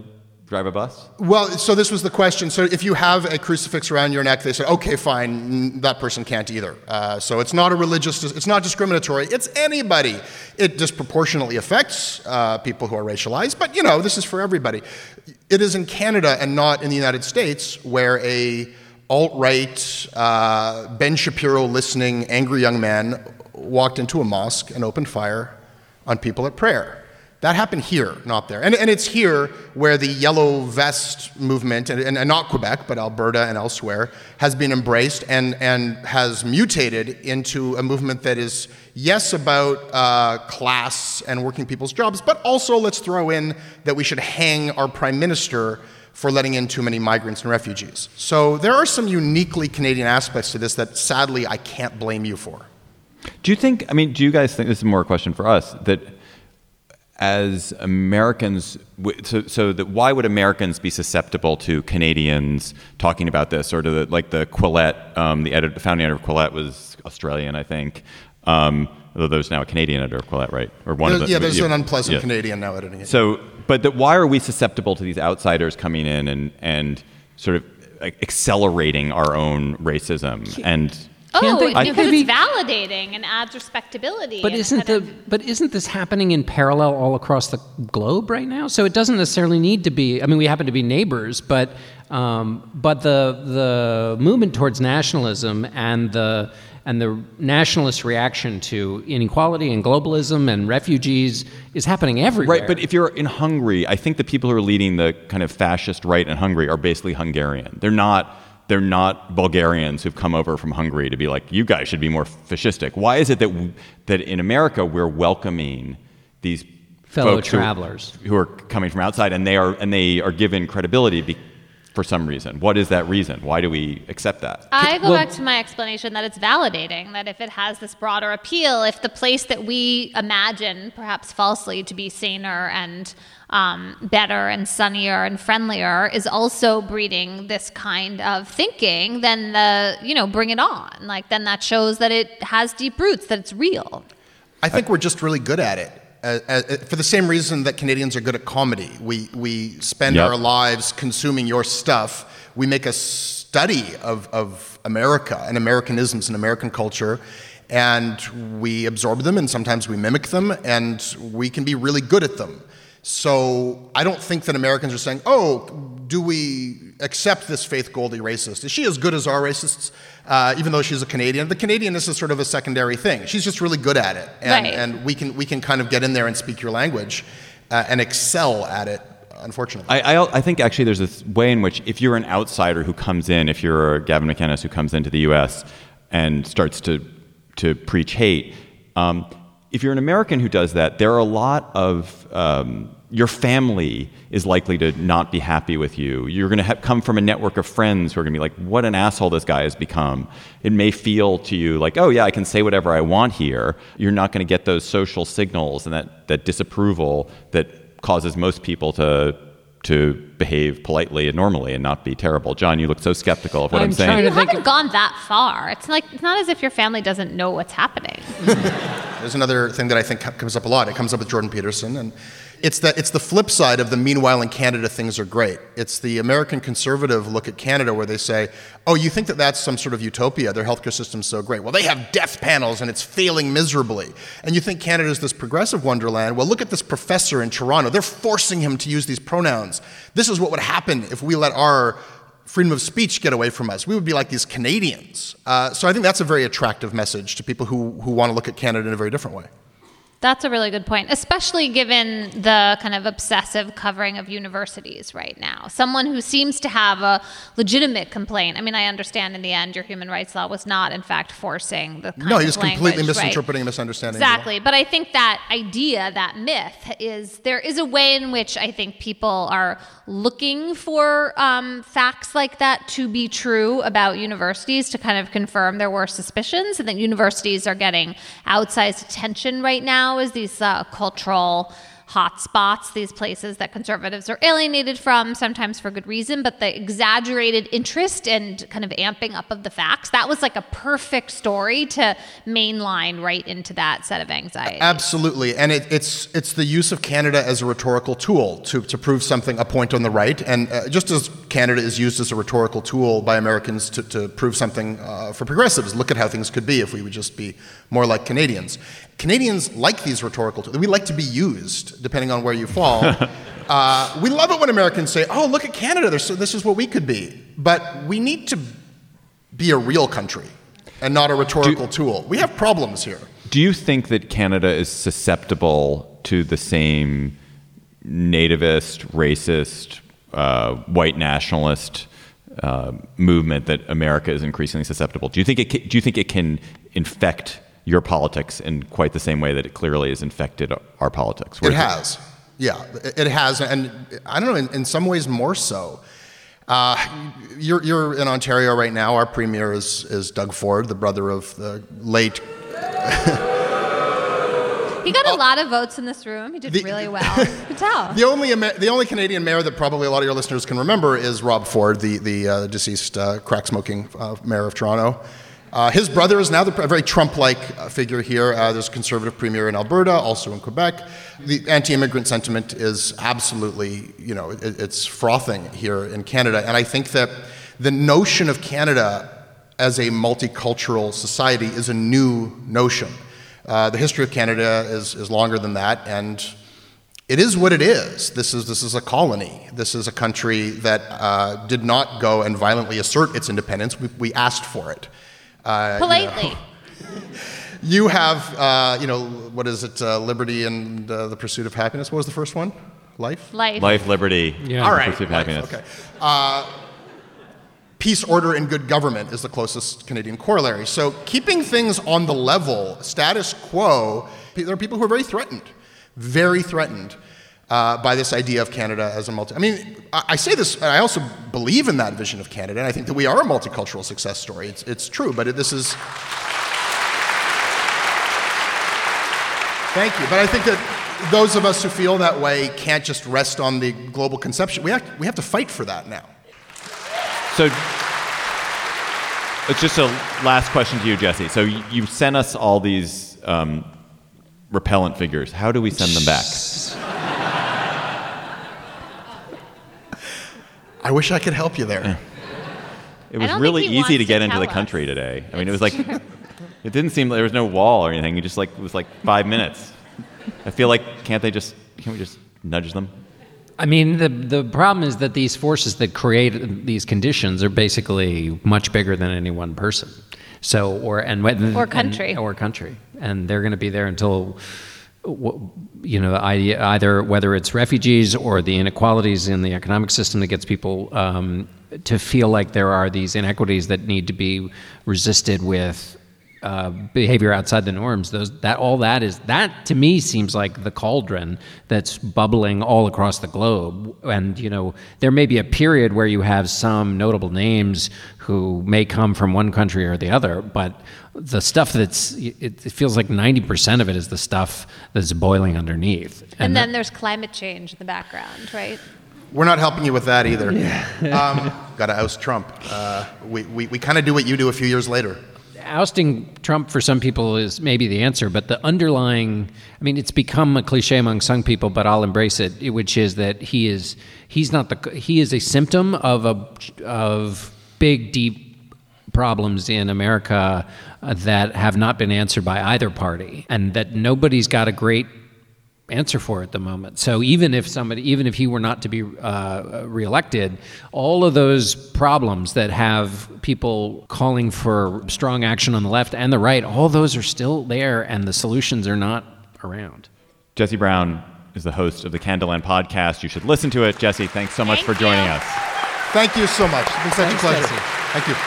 drive a bus?
Well, so this was the question. So if you have a crucifix around your neck, they say, okay, fine, that person can't either. So it's not it's not discriminatory. It's anybody. It disproportionately affects people who are racialized, but this is for everybody. It is in Canada and not in the United States where a alt-right, Ben Shapiro listening, angry young man walked into a mosque and opened fire on people at prayer. That happened here, not there. And it's here where the yellow vest movement, and not Quebec, but Alberta and elsewhere, has been embraced and has mutated into a movement that is, yes, about class and working people's jobs, but also let's throw in that we should hang our prime minister for letting in too many migrants and refugees. So there are some uniquely Canadian aspects to this that sadly I can't blame you for.
Do you guys think, this is more a question for us, that as Americans, why would Americans be susceptible to Canadians talking about this, or to the Quillette, the founding editor of Quillette was Australian, I think, although there's now a Canadian editor of Quillette, right? Or one of the,
there's an unpleasant Canadian now editing it.
So, why are we susceptible to these outsiders coming in and sort of accelerating our own racism
because it's validating and adds respectable.
But isn't this happening in parallel all across the globe right now? So it doesn't necessarily need to be. I mean, we happen to be neighbors, but the movement towards nationalism and the nationalist reaction to inequality and globalism and refugees is happening everywhere.
Right, but if you're in Hungary, I think the people who are leading the kind of fascist right in Hungary are basically Hungarian. They're not Bulgarians who've come over from Hungary to be like, you guys should be more fascistic. Why is it that in America we're welcoming these
fellow
folks
travelers
who are coming from outside, and they are given credibility for some reason? What is that reason? Why do we accept that?
I go back to my explanation that it's validating, that if it has this broader appeal, if the place that we imagine, perhaps falsely, to be saner and better and sunnier and friendlier is also breeding this kind of thinking, then bring it on. Then that shows that it has deep roots, that it's real.
I think we're just really good at it. For the same reason that Canadians are good at comedy. We spend our lives consuming your stuff. We make a study of America and Americanisms and American culture, and we absorb them, and sometimes we mimic them, and we can be really good at them. So I don't think that Americans are saying, do we accept this Faith Goldy racist? Is she as good as our racists, even though she's a Canadian? The Canadianness is sort of a secondary thing. She's just really good at it. And we can kind of get in there and speak your language and excel at it, unfortunately.
I think actually there's this way in which if you're an outsider who comes in, if you're Gavin McInnes who comes into the U.S. and starts to preach hate, if you're an American who does that, there are a lot of your family is likely to not be happy with you. You're going to come from a network of friends who are going to be like, what an asshole this guy has become. It may feel to you like, oh yeah, I can say whatever I want here. You're not going to get those social signals and that disapproval that causes most people to behave politely and normally and not be terrible. John, you look so skeptical of what I'm saying.
You haven't gone that far. It's not as if your family doesn't know what's happening.
There's another thing that I think comes up a lot. It comes up with Jordan Peterson, and it's the flip side of the meanwhile in Canada things are great. It's the American conservative look at Canada where they say, oh, you think that that's some sort of utopia, their healthcare system's so great. Well, they have death panels and it's failing miserably. And you think Canada's this progressive wonderland. Well, look at this professor in Toronto. They're forcing him to use these pronouns. This is what would happen if we let our freedom of speech get away from us. We would be like these Canadians. So I think that's a very attractive message to people who want to look at Canada in a very different way.
That's a really good point, especially given the kind of obsessive covering of universities right now. Someone who seems to have a legitimate complaint. I mean, I understand in the end your human rights law was not, in fact, forcing the kind of
No, he was
language,
completely misinterpreting and misunderstanding.
Exactly. But I think that idea, that myth, is there is a way in which I think people are looking for facts like that to be true about universities to kind of confirm their worst suspicions, and that universities are getting outsized attention right now as these cultural hotspots, these places that conservatives are alienated from, sometimes for good reason, but the exaggerated interest and kind of amping up of the facts, that was like a perfect story to mainline right into that set of anxiety.
Absolutely. And it's the use of Canada as a rhetorical tool to prove something, a point on the right. And just as Canada is used as a rhetorical tool by Americans to prove something for progressives, look at how things could be if we would just be more like Canadians. Canadians like these rhetorical tools. We like to be used, depending on where you fall. We love it when Americans say, oh, look at Canada, this is what we could be. But we need to be a real country and not a rhetorical tool. We have problems here.
Do you think that Canada is susceptible to the same nativist, racist, white nationalist movement that America is increasingly susceptible? Do you think it can infect your politics in quite the same way that it clearly has infected our politics?
It has. Yeah, it has. And I don't know, in some ways more so. You're in Ontario right now. Our premier is Doug Ford, the brother of the late...
He got a lot of votes in this room. He did really well. You could tell.
The only Canadian mayor that probably a lot of your listeners can remember is Rob Ford, the deceased crack-smoking mayor of Toronto. His brother is now a very Trump-like figure here. There's a conservative premier in Alberta, also in Quebec. The anti-immigrant sentiment is absolutely, it's frothing here in Canada. And I think that the notion of Canada as a multicultural society is a new notion. The history of Canada is longer than that, and it is what it is. This is a colony. This is a country that did not go and violently assert its independence. We asked for it.
Politely.
You have, what is it? Liberty and the pursuit of happiness. What was the first one? Life,
liberty.
Yeah.
All right.
Pursuit of happiness.
Okay. Peace, order, and good government is the closest Canadian corollary. So keeping things on the level, status quo, there are people who are very threatened by this idea of Canada as a multi... I mean, I say this, and I also believe in that vision of Canada, and I think that we are a multicultural success story. It's true, but this is... Thank you. But I think that those of us who feel that way can't just rest on the global conception. We have to fight for that now.
So it's just a last question to you, Jesse. So you sent us all these repellent figures. How do we send them back?
I wish I could help you there.
It was really easy to get into the country today. I mean, it was like, it didn't seem like there was no wall or anything. It just it was like 5 minutes. I feel like, can't we just nudge them?
I mean, the problem is that these forces that create these conditions are basically much bigger than any one person. So, or country, and they're going to be there until, either whether it's refugees or the inequalities in the economic system that gets people to feel like there are these inequities that need to be resisted with behavior outside the norms. That to me seems like the cauldron that's bubbling all across the globe. And there may be a period where you have some notable names who may come from one country or the other, but the stuff it feels like 90% of it is the stuff that's boiling underneath.
And then there's climate change in the background, right?
We're not helping you with that either. Got to oust Trump. We kind of do what you do a few years later.
Ousting Trump for some people is maybe the answer, but the underlying, it's become a cliche among some people, but I'll embrace it, which is that he is a symptom of big, deep problems in America that have not been answered by either party, and that nobody's got a great answer for at the moment. So even if he were not to be reelected, all of those problems that have people calling for strong action on the left and the right, all those are still there, and the solutions are not around.
Jesse Brown is the host of the Canadaland podcast. You should listen to it. Jesse, thanks so much for joining us.
Thank you so much. It's been such a pleasure.
Jesse.
Thank you.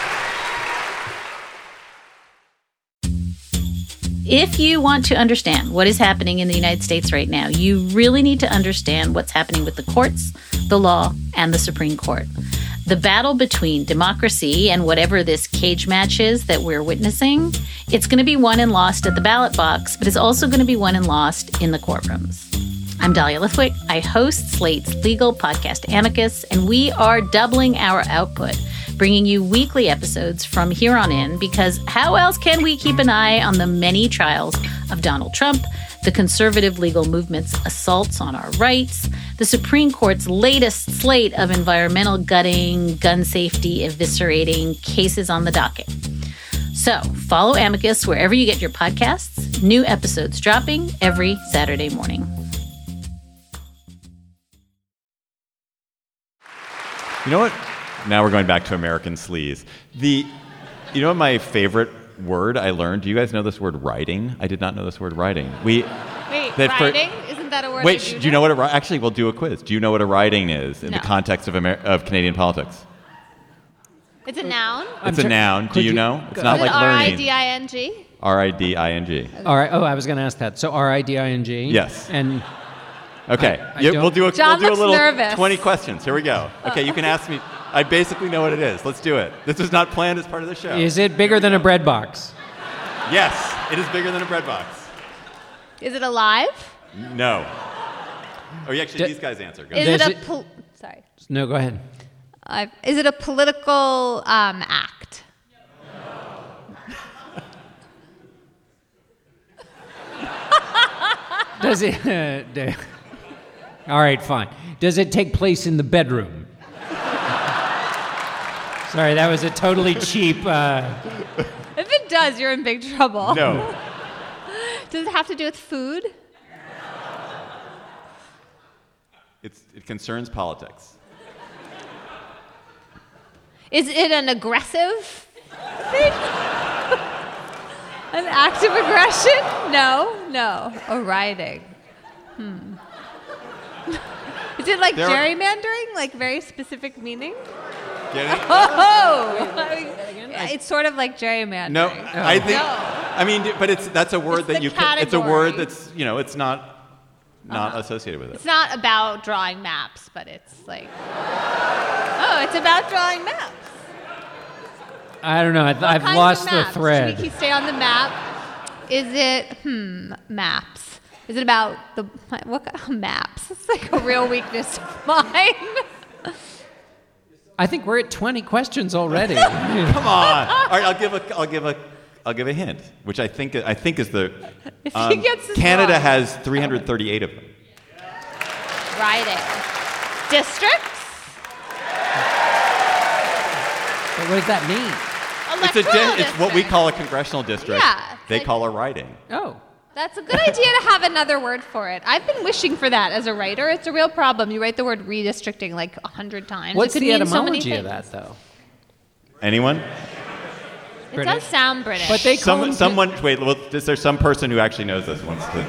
If you want to understand what is happening in the United States right now, you really need to understand what's happening with the courts, the law, and the Supreme Court. The battle between democracy and whatever this cage match is that we're witnessing, it's going to be won and lost at the ballot box, but it's also going to be won and lost in the courtrooms. I'm Dahlia Lithwick. I host Slate's legal podcast Amicus, and we are doubling our output, bringing you weekly episodes from here on in, because how else can we keep an eye on the many trials of Donald Trump, the conservative legal movement's assaults on our rights, the Supreme Court's latest slate of environmental gutting, gun safety eviscerating cases on the docket. So follow Amicus wherever you get your podcasts. New episodes dropping every Saturday morning.
You know what? Now we're going back to American sleaze. You know what my favorite word I learned? Do you guys know this word riding? I did not know this word riding.
Wait, riding? Isn't that a word?
Wait, do you know what actually, we'll do a quiz. Do you know what a riding is in the context of Canadian politics?
It's a noun?
It's a noun. Do you know? It's not like learning.
R-I-D-I-N-G?
R-I-D-I-N-G.
All right. Oh, I was going to ask that. So R-I-D-I-N-G?
Yes.
And
okay. We'll do a little
nervous.
20 questions. Here we go. Okay, you can ask me. I basically know what it is. Let's do it. This was not planned as part of the show.
Is it bigger than a bread box?
Yes, it is bigger than a bread box.
Is it alive?
No. Oh, actually, these guys answer. Go
Is
ahead.
it a... Sorry.
No, go ahead.
Is it a political act?
Does it... All right, fine. Does it take place in the bedroom? Sorry, that was a totally cheap...
If it does, you're in big trouble.
No.
Does it have to do with food?
It concerns politics.
Is it an aggressive thing? An act of aggression? No. A riding. Is it like gerrymandering? Like very specific meaning?
Get it?
It's sort of like gerrymandering.
No, I think. No. I mean, but that's a word that you can. It's a word that's it's not associated with it.
It's not about drawing maps, but it's like. Oh, it's about drawing maps.
I don't know. I've lost the thread.
Should we stay on the map? Is it maps? Is it about what kind of maps? It's like a real weakness of mine.
I think we're at 20 questions already.
Come on. All right, I'll give a hint, which I think is the.
If he gets this
Canada
wrong.
has 338 of them.
Riding. Districts?
But what does that mean?
It's what we call a congressional district.
Yeah.
They call a riding.
Oh.
That's a good idea to have another word for it. I've been wishing for that as a writer. It's a real problem. You write the word redistricting like 100 times.
What's
it could
the
mean so many
etymology of
things.
that, though?
Anyone?
It does sound British.
But they call
is there some person who actually knows this? Wants to?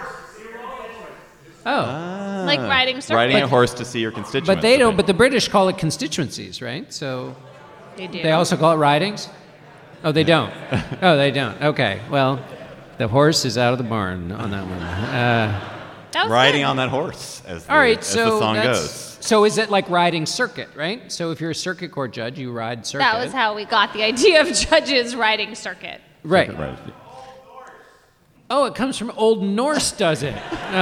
Oh.
Like riding circles.
Riding a horse to see your constituents.
But they don't. But the British call it constituencies, right? So
They do.
they also call it ridings? Oh, they don't. Oh, they don't. Okay. Well, the horse is out of the barn on that one.
That was
riding
good.
on that horse, as the,
All right,
as
so
the song
that's-
goes.
So is it like riding circuit, right? So if you're a circuit court judge, you ride circuit.
That was how we got the idea of judges riding circuit.
Right.
Right.
Oh, it comes from Old Norse, does it?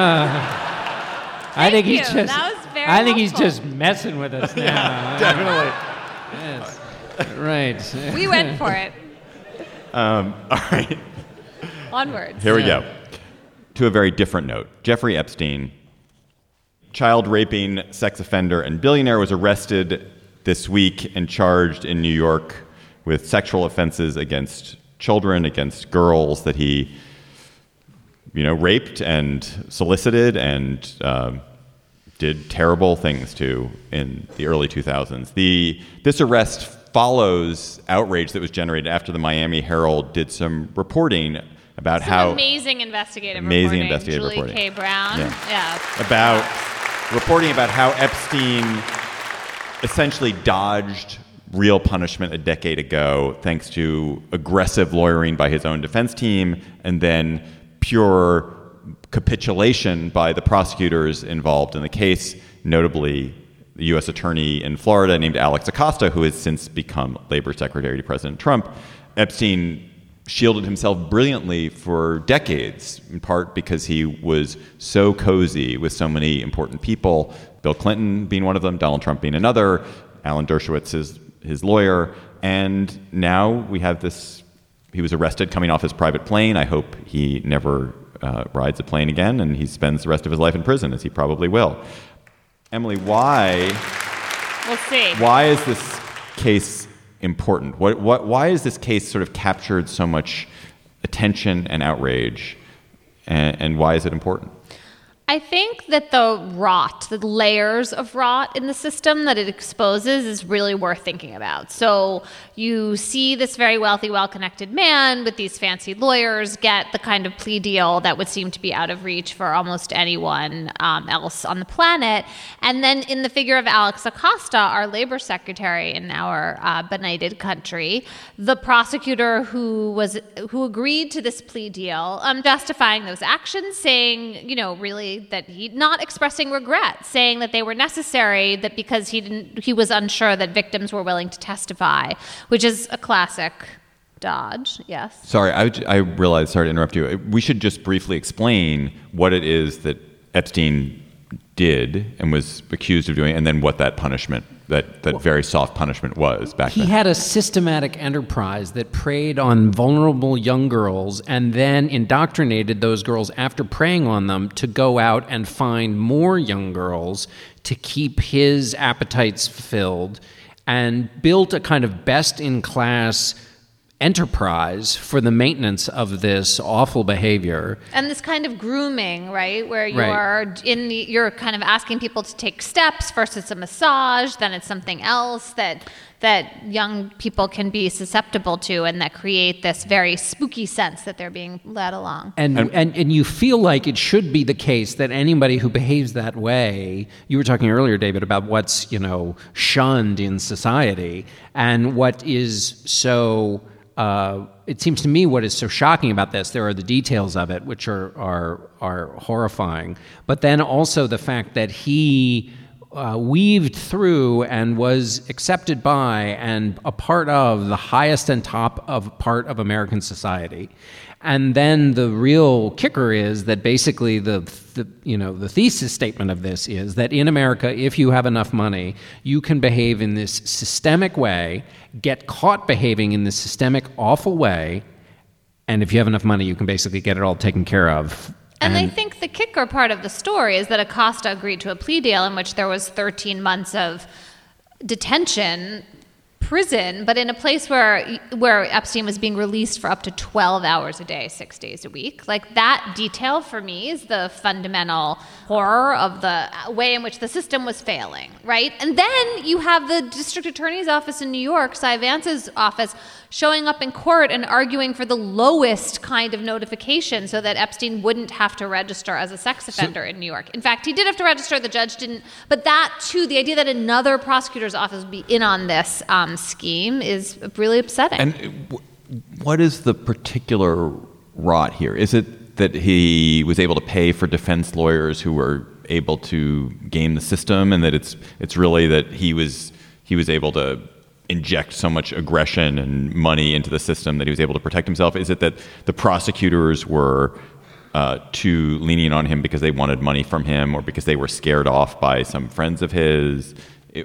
I think
you.
he's just.
That was very
I think he's
helpful.
just messing with us now.
Yeah, definitely.
Yes. Right.
We went for it.
All right.
Onwards.
Here we go. To a very different note. Jeffrey Epstein, child raping sex offender and billionaire, was arrested this week and charged in New York with sexual offenses against children, against girls that he, raped and solicited and did terrible things to in the early 2000s. This arrest follows outrage that was generated after the Miami Herald did some reporting about how
amazing investigative
reporting.
Julie K. Brown. Yeah.
About reporting about how Epstein essentially dodged real punishment a decade ago thanks to aggressive lawyering by his own defense team and then pure capitulation by the prosecutors involved in the case, notably the U.S. attorney in Florida named Alex Acosta, who has since become labor secretary to President Trump. Epstein shielded himself brilliantly for decades, in part because he was so cozy with so many important people, Bill Clinton being one of them, Donald Trump being another, Alan Dershowitz, his lawyer. And now we have this, he was arrested coming off his private plane. I hope he never rides a plane again, and he spends the rest of his life in prison, as he probably will. Emily, why?
We'll see.
Why is this case important? Why is this case sort of captured so much attention and outrage, and why is it important?
I think that the layers of rot in the system that it exposes is really worth thinking about. So you see this very wealthy, well-connected man with these fancy lawyers get the kind of plea deal that would seem to be out of reach for almost anyone else on the planet. And then in the figure of Alex Acosta, our labor secretary in our benighted country, the prosecutor who agreed to this plea deal, justifying those actions, saying, really that he not expressing regret, saying that they were necessary, that because he was unsure that victims were willing to testify, which is a classic dodge. Yes.
Sorry, I realized. Sorry to interrupt you. We should just briefly explain what it is that Epstein did and was accused of doing, and then what that punishment, that very soft punishment was back then.
He had a systematic enterprise that preyed on vulnerable young girls and then indoctrinated those girls after preying on them to go out and find more young girls to keep his appetites filled, and built a kind of best-in-class enterprise for the maintenance of this awful behavior.
And this kind of grooming, right? Where you're kind of asking people to take steps. First it's a massage, then it's something else that young people can be susceptible to, and that create this very spooky sense that they're being led along.
And you feel like it should be the case that anybody who behaves that way, you were talking earlier, David, about what's, shunned in society, and what is so it seems to me what is so shocking about this, there are the details of it, which are horrifying, but then also the fact that he weaved through and was accepted by and a part of the highest and top of part of American society. And then the real kicker is that basically the thesis statement of this is that in America, if you have enough money, you can behave in this systemic way, get caught behaving in this systemic, awful way, and if you have enough money, you can basically get it all taken care of.
And I think the kicker part of the story is that Acosta agreed to a plea deal in which there was 13 months of detention, prison, but in a place where Epstein was being released for up to 12 hours a day, 6 days a week. Like, that detail for me is the fundamental horror of the way in which the system was failing, right? And then you have the district attorney's office in New York, Cy Vance's office, showing up in court and arguing for the lowest kind of notification so that Epstein wouldn't have to register as a sex offender in New York. In fact, he did have to register, the judge didn't. But that, too, the idea that another prosecutor's office would be in on this scheme is really upsetting.
And what is the particular rot here? Is it that he was able to pay for defense lawyers who were able to game the system, and that it's really that he was able to inject so much aggression and money into the system that he was able to protect himself? Is it that the prosecutors were too lenient on him because they wanted money from him, or because they were scared off by some friends of his?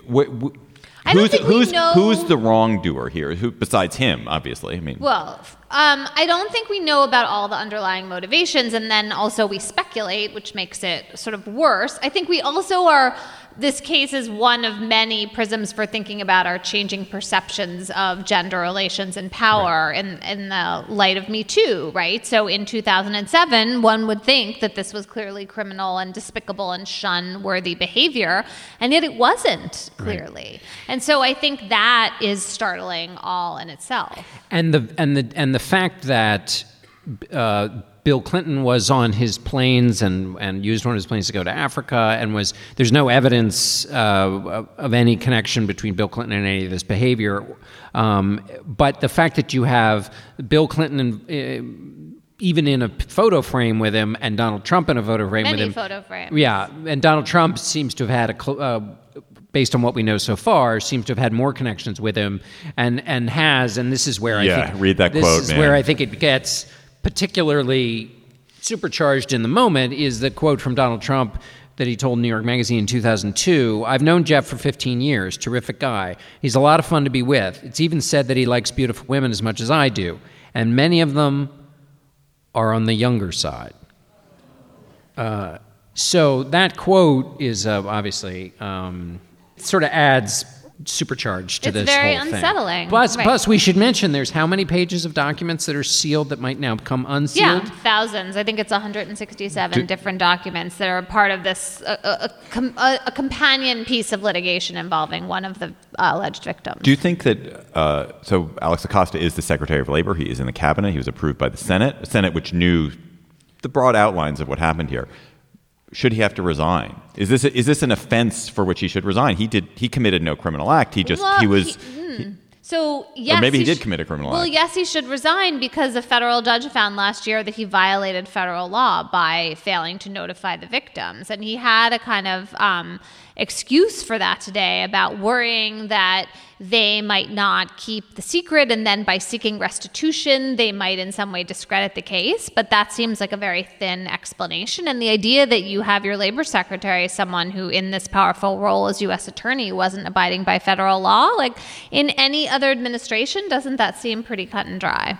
Who's the wrongdoer here? Who besides him, obviously?
I don't think we know about all the underlying motivations, and then also we speculate, which makes it sort of worse. I think we also this case is one of many prisms for thinking about our changing perceptions of gender relations and power in the light of Me Too, right? So in 2007, one would think that this was clearly criminal and despicable and shun-worthy behavior, and yet it wasn't, clearly. Right. And so I think that is startling all in itself.
And the fact that Bill Clinton was on his planes and used one of his planes to go to Africa, and there's no evidence of any connection between Bill Clinton and any of this behavior. But the fact that you have Bill Clinton even in a photo frame with him, and Donald Trump in a photo frame with him.
Many photo frames.
Yeah, and Donald Trump seems to have had based on what we know so far, seems to have had more connections with him, and this is where I think
read that quote,
is where I think it gets particularly supercharged in the moment, is the quote from Donald Trump that he told New York Magazine in 2002. "I've known Jeff for 15 years, terrific guy. He's a lot of fun to be with. It's even said that he likes beautiful women as much as I do, and many of them are on the younger side." So that quote is obviously sort of adds supercharge to this whole thing.
It's very unsettling.
Plus, we should mention there's how many pages of documents that are sealed that might now become unsealed?
Yeah, thousands. I think it's 167 different documents that are part of this, a companion piece of litigation involving one of the alleged victims.
Do you think that, so Alex Acosta is the Secretary of Labor. He is in the cabinet. He was approved by the Senate, which knew the broad outlines of what happened here. Should he have to resign? Is this an offense for which he should resign? He committed no criminal act.
So yes,
or maybe he did commit a criminal act.
Well, yes, he should resign because a federal judge found last year that he violated federal law by failing to notify the victims, and he had a kind of excuse for that today about worrying that they might not keep the secret, and then by seeking restitution, they might in some way discredit the case. But that seems like a very thin explanation. And the idea that you have your labor secretary, someone who in this powerful role as U.S. attorney wasn't abiding by federal law, like in any other administration, doesn't that seem pretty cut and dry?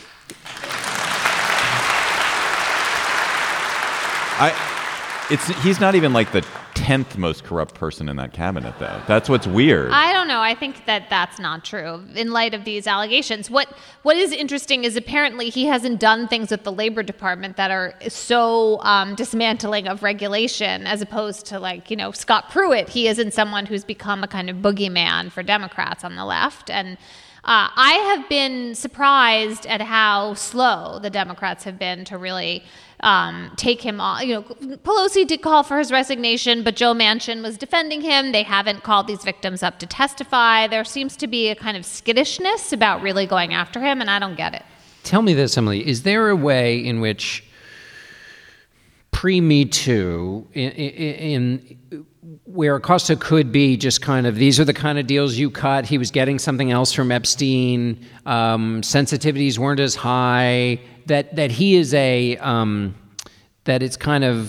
He's not even like the 10th most corrupt person in that cabinet, though. That's what's weird.
I don't know. I think that that's not true in light of these allegations. What is interesting is apparently he hasn't done things with the Labor Department that are so dismantling of regulation, as opposed to Scott Pruitt. He isn't someone who's become a kind of boogeyman for Democrats on the left. And I have been surprised at how slow the Democrats have been to really take him on. Pelosi did call for his resignation, but Joe Manchin was defending him. They haven't called these victims up to testify. There seems to be a kind of skittishness about really going after him, and I don't get it.
Tell me this, Emily. Is there a way in which pre-Me Too, in where Acosta could be just kind of, these are the kind of deals you cut, he was getting something else from Epstein, sensitivities weren't as high, that he is that it's kind of,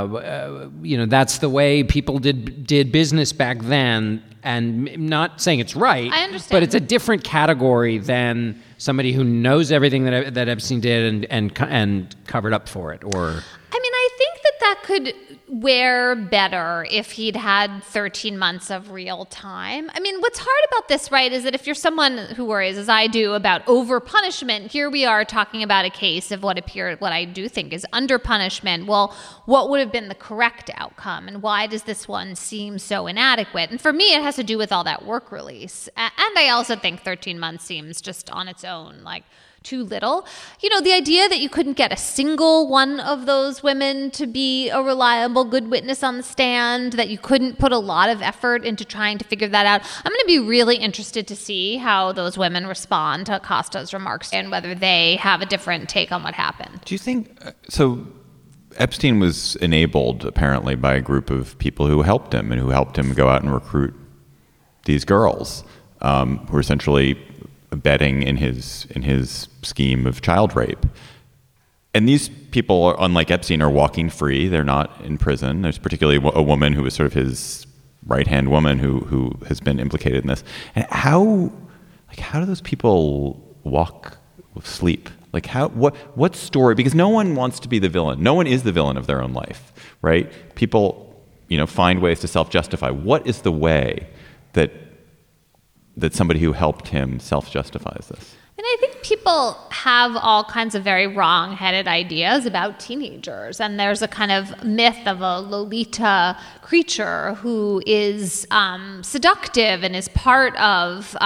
that's the way people did business back then, and not saying it's right,
I understand,
but it's a different category than somebody who knows everything that Epstein did and covered up for it, or...
I mean, I think that could wear better if he'd had 13 months of real time. I mean, what's hard about this, right, is that if you're someone who worries, as I do, about over-punishment, here we are talking about a case of what I do think is under-punishment. Well, what would have been the correct outcome, and why does this one seem so inadequate? And for me, it has to do with all that work release. And I also think 13 months seems just on its own, too little. The idea that you couldn't get a single one of those women to be a reliable, good witness on the stand, that you couldn't put a lot of effort into trying to figure that out. I'm going to be really interested to see how those women respond to Acosta's remarks and whether they have a different take on what happened.
Do you think, so Epstein was enabled apparently by a group of people who helped him go out and recruit these girls who were essentially abetting in his scheme of child rape. And these people, unlike Epstein, are walking free. They're not in prison. There's particularly a woman who was sort of his right-hand woman who has been implicated in this. And how do those people sleep? What story? Because no one wants to be the villain. No one is the villain of their own life, right? People, find ways to self-justify. What is the way that somebody who helped him self-justifies this?
And I think people have all kinds of very wrong-headed ideas about teenagers. And there's a kind of myth of a Lolita creature who is seductive and is part of,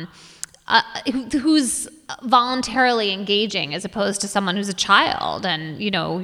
who's voluntarily engaging, as opposed to someone who's a child and,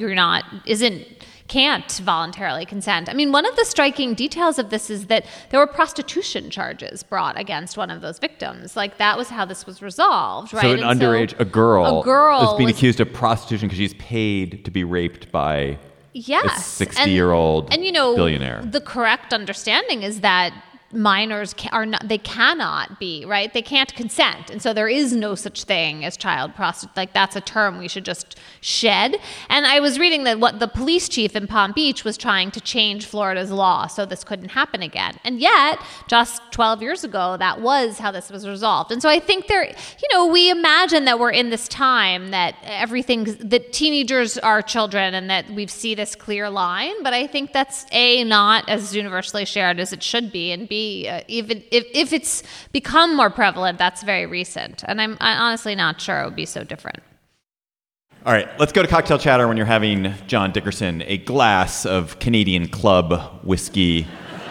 can't voluntarily consent. I mean, one of the striking details of this is that there were prostitution charges brought against one of those victims. That was how this was resolved, right?
So a girl is being accused of prostitution because she's paid to be raped by a 60-year-old billionaire.
The correct understanding is that minors they cannot be, right? They can't consent. And so there is no such thing as child prostitution. Like, that's a term we should just shed. And I was reading that what the police chief in Palm Beach was trying to change Florida's law so this couldn't happen again. And yet, just 12 years ago, that was how this was resolved. And so I think we imagine that we're in this time that that teenagers are children and that we see this clear line. But I think that's not as universally shared as it should be, and B, even if it's become more prevalent, that's very recent. And I'm honestly not sure it would be so different.
All right, let's go to cocktail chatter when you're having, John Dickerson, a glass of Canadian Club whiskey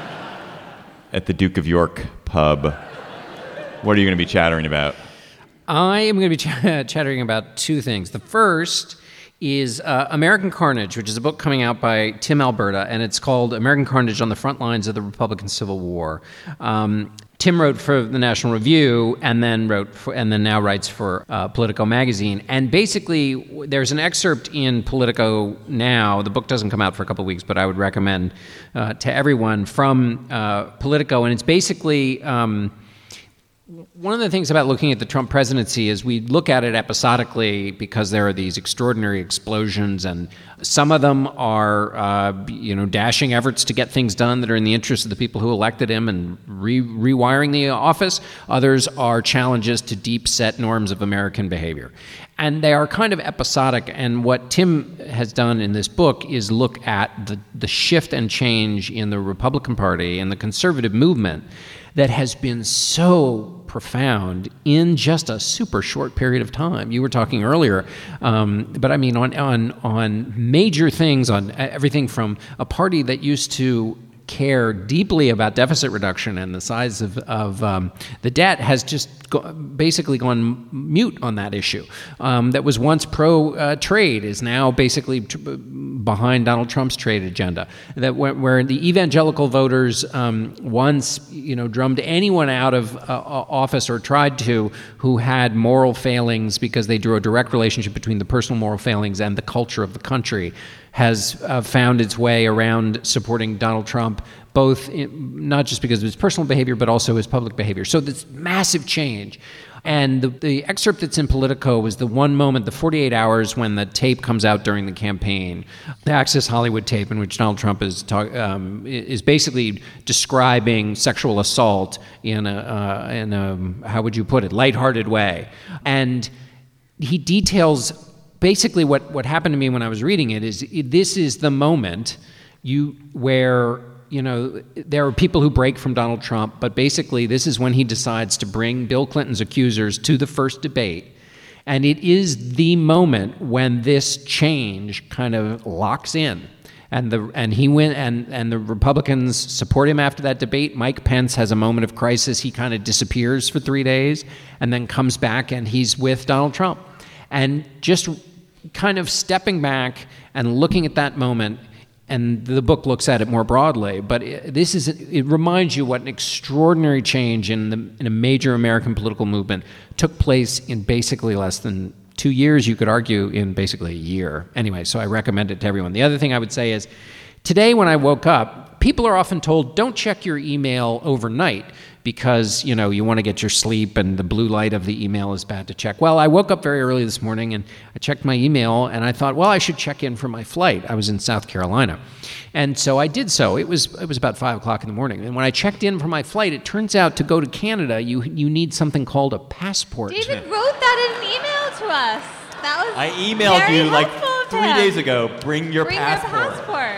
at the Duke of York pub. What are you going to be chattering about?
I am going to be chattering about two things. The first is American Carnage, which is a book coming out by Tim Alberta, and it's called American Carnage on the Front Lines of the Republican Civil War. Tim wrote for the National Review and then now writes for Politico magazine. And basically, there's an excerpt in Politico now. The book doesn't come out for a couple of weeks, but I would recommend to everyone from Politico. And it's basically one of the things about looking at the Trump presidency is we look at it episodically because there are these extraordinary explosions, and some of them are, dashing efforts to get things done that are in the interest of the people who elected him and rewiring the office. Others are challenges to deep-set norms of American behavior. And they are kind of episodic, and what Tim has done in this book is look at the shift and change in the Republican Party and the conservative movement that has been so profound in just a super short period of time. You were talking earlier, but I mean on major things, on everything from a party that used to care deeply about deficit reduction and the size of the debt has just basically gone mute on that issue. That was once pro-trade is now basically behind Donald Trump's trade agenda. That where the evangelical voters once drummed anyone out of office or tried to who had moral failings because they drew a direct relationship between the personal moral failings and the culture of the country, has found its way around supporting Donald Trump, not just because of his personal behavior, but also his public behavior. So this massive change. And the excerpt that's in Politico was the one moment, the 48 hours when the tape comes out during the campaign, the Access Hollywood tape in which Donald Trump is basically describing sexual assault in a how would you put it, lighthearted way. And he details basically what happened to me when I was reading it is this is the moment where there are people who break from Donald Trump, but basically this is when he decides to bring Bill Clinton's accusers to the first debate. And it is the moment when this change kind of locks in. And he went, and the Republicans support him after that debate. Mike Pence has a moment of crisis. He kind of disappears for 3 days and then comes back and he's with Donald Trump. And just kind of stepping back and looking at that moment, and the book looks at it more broadly, but it reminds you what an extraordinary change in a major American political movement took place in basically less than 2 years, you could argue in basically a year. Anyway, so I recommend it to everyone. The other thing I would say is, today when I woke up, people are often told, don't check your email overnight because, you want to get your sleep and the blue light of the email is bad to check. Well, I woke up very early this morning and I checked my email and I thought, well, I should check in for my flight. I was in South Carolina. And so I did so. It was about 5 o'clock in the morning. And when I checked in for my flight, it turns out to go to Canada, you need something called a passport.
David wrote that in an email to us. That was
I emailed you like 3 days ago. Bring your passport.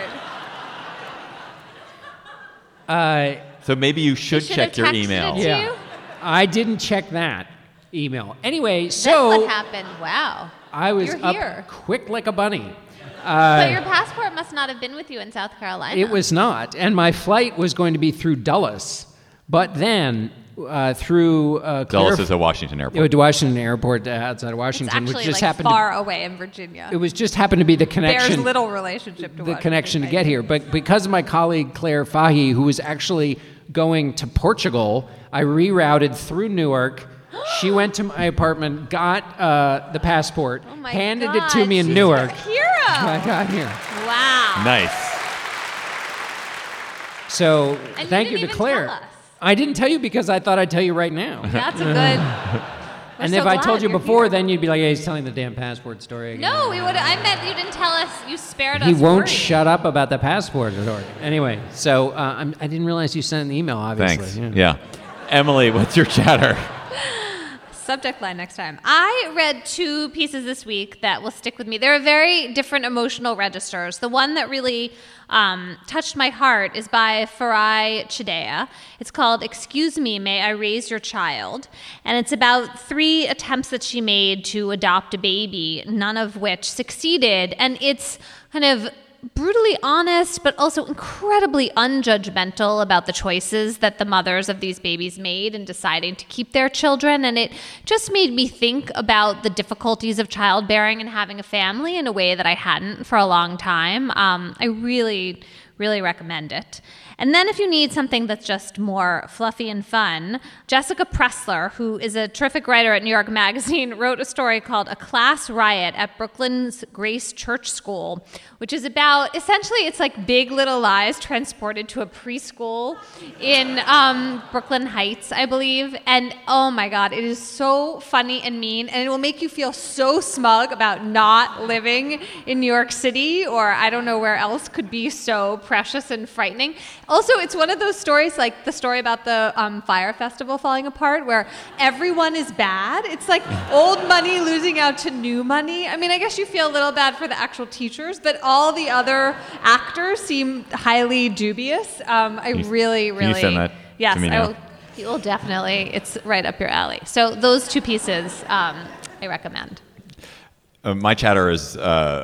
So maybe you should check your email.
Yeah. I didn't check that email. Anyway, so
that's what happened. Wow.
I was
You're
up
here.
quick like a bunny.
But your passport must not have been with you in South Carolina.
It was not. And my flight was going to be through Dulles. But then through
Dulles is a Washington airport.
Washington Airport outside of Washington,
it's actually
which just
like
happened
far away in Virginia.
It was just happened to be the connection.
There's little relationship to
the
Washington,
connection to get here. But because of my colleague Claire Fahy, who was actually going to Portugal, I rerouted through Newark. She went to my apartment, got the passport, handed it to me in Newark.
She's a hero.
I got here.
Wow.
Nice.
So
And
thank
you
you
didn't
to
even
Claire.
tell us.
I didn't tell you because I thought I'd tell you right now.
That's a good.
And if I told you before, then you'd be like, hey, he's telling the damn passport story again.
No, we would. I meant you didn't tell us. You spared us.
He won't
worrying.
shut up about the passport story. Anyway, so I didn't realize you sent an email, obviously.
Thanks. Yeah. Emily, what's your chatter?
Subject line next time. I read 2 pieces this week that will stick with me. They're very different emotional registers. The one that really touched my heart is by Farai Chideya. It's called "Excuse Me, May I Raise Your Child?" And it's about 3 attempts that she made to adopt a baby, none of which succeeded. And it's kind of brutally honest, but also incredibly unjudgmental about the choices that the mothers of these babies made in deciding to keep their children. And it just made me think about the difficulties of childbearing and having a family in a way that I hadn't for a long time. I really recommend it. And then if you need something that's just more fluffy and fun, Jessica Pressler, who is a terrific writer at New York Magazine, wrote a story called "A Class Riot at Brooklyn's Grace Church School," which is about, essentially, it's like Big Little Lies transported to a preschool in Brooklyn Heights, I believe. And oh my God, it is so funny and mean, and it will make you feel so smug about not living in New York City, or I don't know where else could be so precious and frightening. Also, it's one of those stories, like the story about the Fire Festival falling apart, where everyone is bad. It's like old money losing out to new money. I mean, I guess you feel a little bad for the actual teachers, but all the other actors seem highly dubious. I really
Can you send that
yes,
to me now?
You will definitely. It's right up your alley. So those 2 pieces I recommend.
My chatter is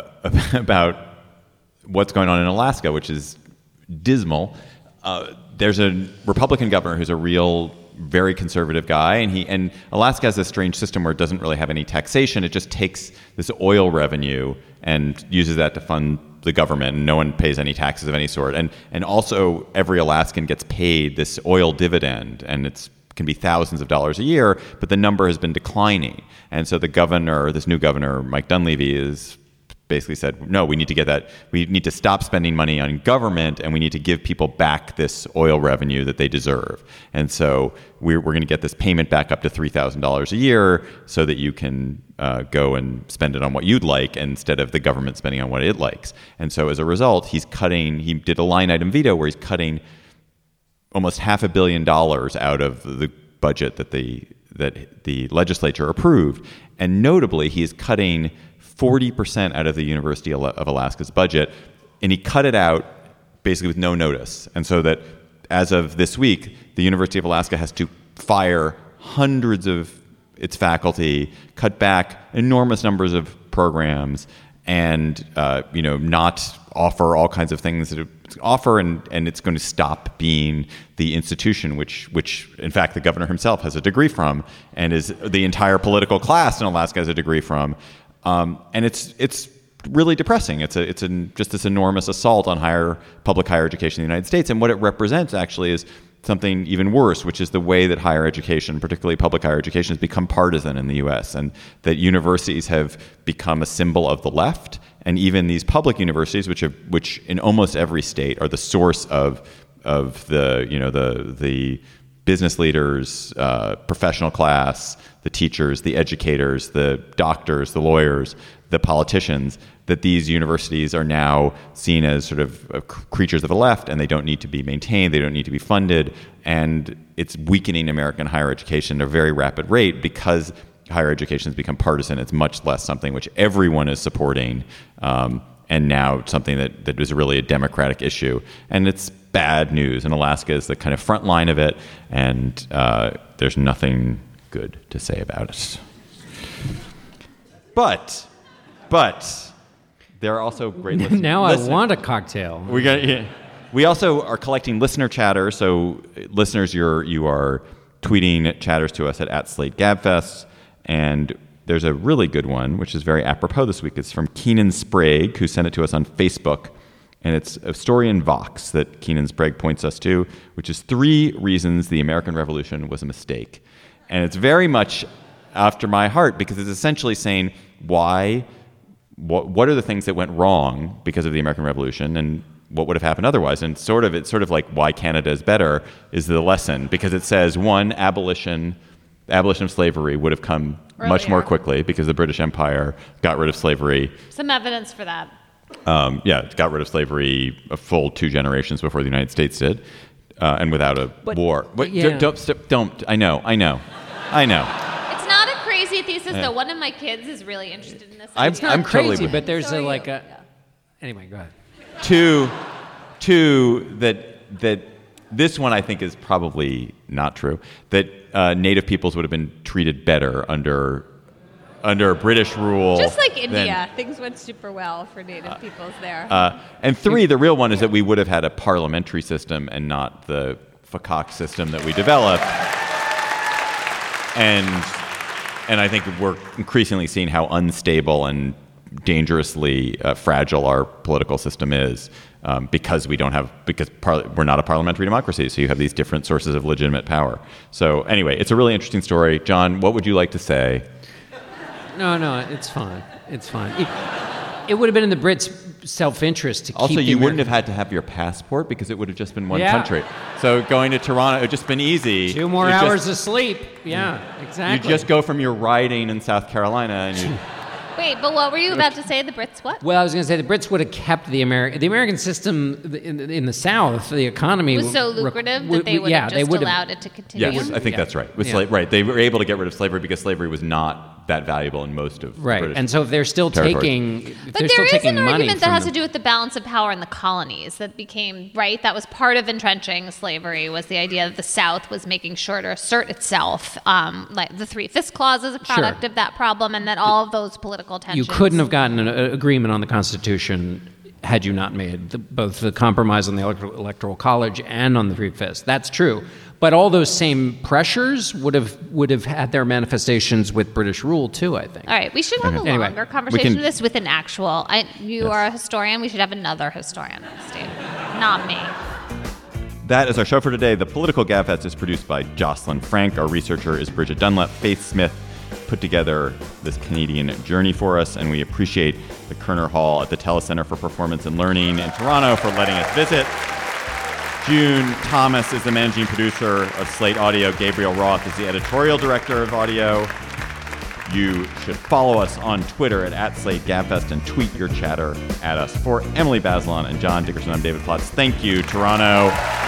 about what's going on in Alaska, which is dismal. There's a Republican governor who's a real, very conservative guy, and Alaska has this strange system where it doesn't really have any taxation. It just takes this oil revenue and uses that to fund the government, and no one pays any taxes of any sort. And also, every Alaskan gets paid this oil dividend, and it can be thousands of dollars a year, but the number has been declining. And so the governor, this new governor, Mike Dunleavy, is basically said, no, we need to get that. We need to stop spending money on government, and we need to give people back this oil revenue that they deserve. And so we're going to get this payment back up to $3,000 a year so that you can go and spend it on what you'd like instead of the government spending on what it likes. And so as a result, he did a line item veto where he's cutting almost $500 million out of the budget that the legislature approved. And notably, he is cutting 40% out of the University of Alaska's budget, and he cut it out basically with no notice. And so that as of this week, the University of Alaska has to fire hundreds of its faculty, cut back enormous numbers of programs, and not offer all kinds of things that it offer, and it's going to stop being the institution which in fact the governor himself has a degree from, and is the entire political class in Alaska has a degree from. And it's really depressing. It's just this enormous assault on public higher education in the United States. And what it represents actually is something even worse, which is the way that higher education, particularly public higher education, has become partisan in the U.S. and that universities have become a symbol of the left. And even these public universities, which in almost every state are the source of the business leaders, professional class, the teachers, the educators, the doctors, the lawyers, the politicians, that these universities are now seen as sort of creatures of the left, and they don't need to be maintained, they don't need to be funded, and it's weakening American higher education at a very rapid rate because higher education has become partisan. It's much less something which everyone is supporting, and now something that is really a democratic issue. And it's bad news, and Alaska is the kind of front line of it, and there's nothing good to say about it. But there are also great listeners.
Now I want a cocktail.
We also are collecting listener chatter. So listeners, you are tweeting chatters to us at @SlateGabFest, and there's a really good one, which is very apropos this week. It's from Keenan Sprague, who sent it to us on Facebook. And it's a story in Vox that Keenan Sprague points us to, which is 3 reasons the American Revolution was a mistake. And it's very much after my heart because it's essentially saying what are the things that went wrong because of the American Revolution, and what would have happened otherwise. And it's sort of like why Canada is better is the lesson, because it says, one, abolition of slavery would have come much more quickly because the British Empire got rid of slavery.
Some evidence for that.
It got rid of slavery a full 2 generations before the United States did, and without a war. But don't. I know.
It's not a crazy thesis, though. One of my kids is really interested in this.
I'm
crazy,
totally,
but there's Anyway, go ahead.
Two, that this one I think is probably not true, that Native peoples would have been treated better under British rule.
Just like India, things went super well for Native peoples there.
And 3, the real one is that we would have had a parliamentary system and not the fakak system that we developed. And I think we're increasingly seeing how unstable and dangerously fragile our political system is, because we're not a parliamentary democracy. So you have these different sources of legitimate power. So anyway, it's a really interesting story. John, what would you like to say?
No, it's fine. It's fine. It would have been in the Brits' self-interest to keep.
Also, you wouldn't have had to have your passport because it would have just been one country. So going to Toronto, it would just been easy.
2 more hours of sleep. Yeah, exactly.
You just go from your riding in South Carolina and you.
Wait, but what were you about to say? The Brits what?
Well, I was going to say the Brits would have kept the American system in the South. The economy
was so lucrative that they would have just allowed it to continue.
Yes, I think that's right. Right, they were able to get rid of slavery because slavery was not that valuable in most of British
and so if they're still taking,
but there is an argument that has to do with the balance of power in the colonies that became that was part of entrenching slavery, was the idea that the South was making sure to assert itself, like the 3/5 clause is a product of that problem, and that all of those political tensions.
You couldn't have gotten an agreement on the Constitution had you not made both the compromise on the Electoral College and on the 3/5. That's true. But all those same pressures would have had their manifestations with British rule too, I think.
All right, we should have a longer conversation of this with an actual. You are a historian. We should have another historian on stage, not me.
That is our show for today. The Political Gabfest is produced by Jocelyn Frank. Our researcher is Bridget Dunlap. Faith Smith put together this Canadian journey for us, and we appreciate the Kerner Hall at the TELUS Center for Performance and Learning in Toronto for letting us visit. June Thomas is the managing producer of Slate Audio. Gabriel Roth is the editorial director of audio. You should follow us on Twitter at @SlateGabfest and tweet your chatter at us. For Emily Bazelon and John Dickerson, I'm David Plotz. Thank you, Toronto.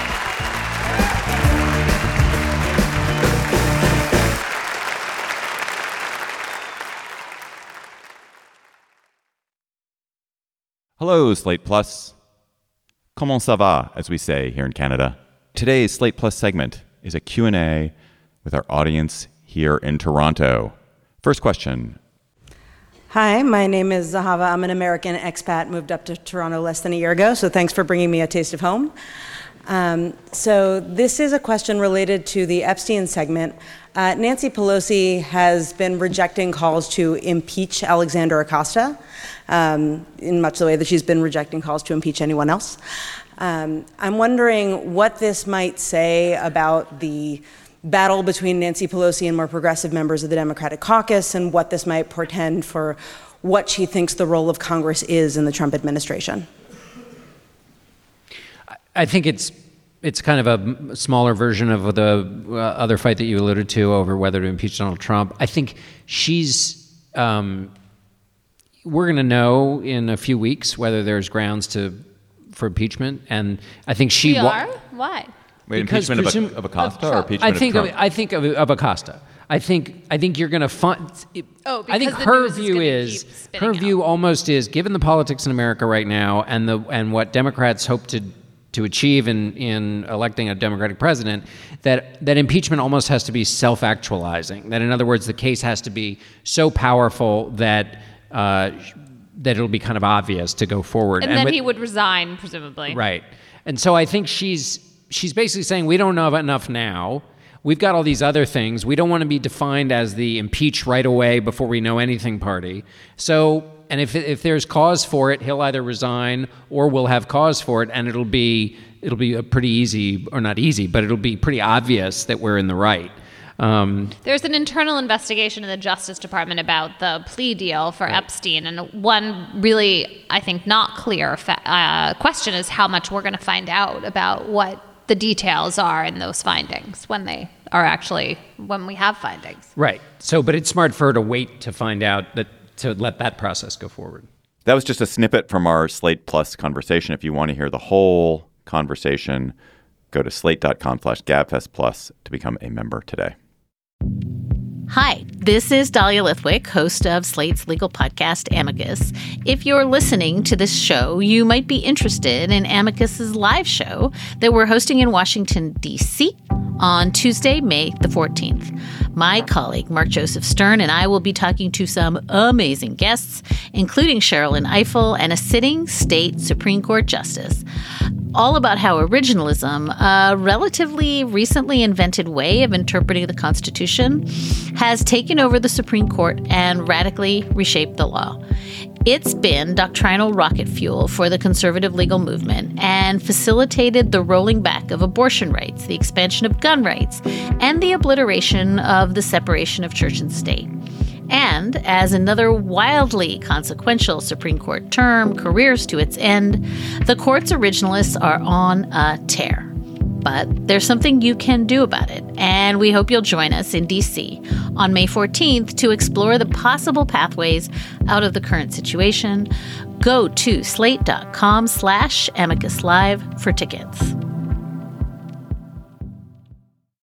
Hello, Slate Plus. Comment ça va, as we say here in Canada. Today's Slate Plus segment is a Q&A with our audience here in Toronto. First question.
Hi, my name is Zahava. I'm an American expat, moved up to Toronto less than a year ago, so thanks for bringing me a taste of home. So this is a question related to the Epstein segment. Nancy Pelosi has been rejecting calls to impeach Alexander Acosta, in much the way that she's been rejecting calls to impeach anyone else. I'm wondering what this might say about the battle between Nancy Pelosi and more progressive members of the Democratic caucus, and what this might portend for what she thinks the role of Congress is in the Trump administration.
I think it's kind of a smaller version of the other fight that you alluded to over whether to impeach Donald Trump. I think we're going to know in a few weeks whether there's grounds for impeachment, and I think she
are. Why?
Wait, impeachment of Acosta or impeachment of Trump?
I think of Acosta. I think you're going to find. I think her view almost is, given the politics in America right now and what Democrats hope to achieve in electing a Democratic president, that impeachment almost has to be self-actualizing. That, in other words, the case has to be so powerful that it'll be kind of obvious to go forward.
And then he would resign, presumably.
Right. And so I think she's basically saying, we don't know enough now. We've got all these other things. We don't want to be defined as the impeach right away before we know anything party. So, and if there's cause for it, he'll either resign or we'll have cause for it, and it'll be a pretty easy, or not easy, but it'll be pretty obvious that we're in the right.
There's an internal investigation in the Justice Department about the plea deal for Epstein, and one really, I think, not clear question is how much we're going to find out about what the details are in those findings when we have findings.
Right. So, but it's smart for her to wait to find out, to let that process go forward.
That was just a snippet from our Slate Plus conversation. If you want to hear the whole conversation, go to slate.com/GabFestPlus to become a member today.
Hi, this is Dahlia Lithwick, host of Slate's legal podcast, Amicus. If you're listening to this show, you might be interested in Amicus's live show that we're hosting in Washington, D.C. on Tuesday, May the 14th. My colleague, Mark Joseph Stern, and I will be talking to some amazing guests, including Sherrilyn Ifill and a sitting state Supreme Court justice, all about how originalism, a relatively recently invented way of interpreting the Constitution, has taken over the Supreme Court and radically reshaped the law. It's been doctrinal rocket fuel for the conservative legal movement and facilitated the rolling back of abortion rights, the expansion of gun rights, and the obliteration of the separation of church and state. And as another wildly consequential Supreme Court term careers to its end, the court's originalists are on a tear. But there's something you can do about it, and we hope you'll join us in D.C. on May 14th to explore the possible pathways out of the current situation. Go to slate.com/amicuslive for tickets.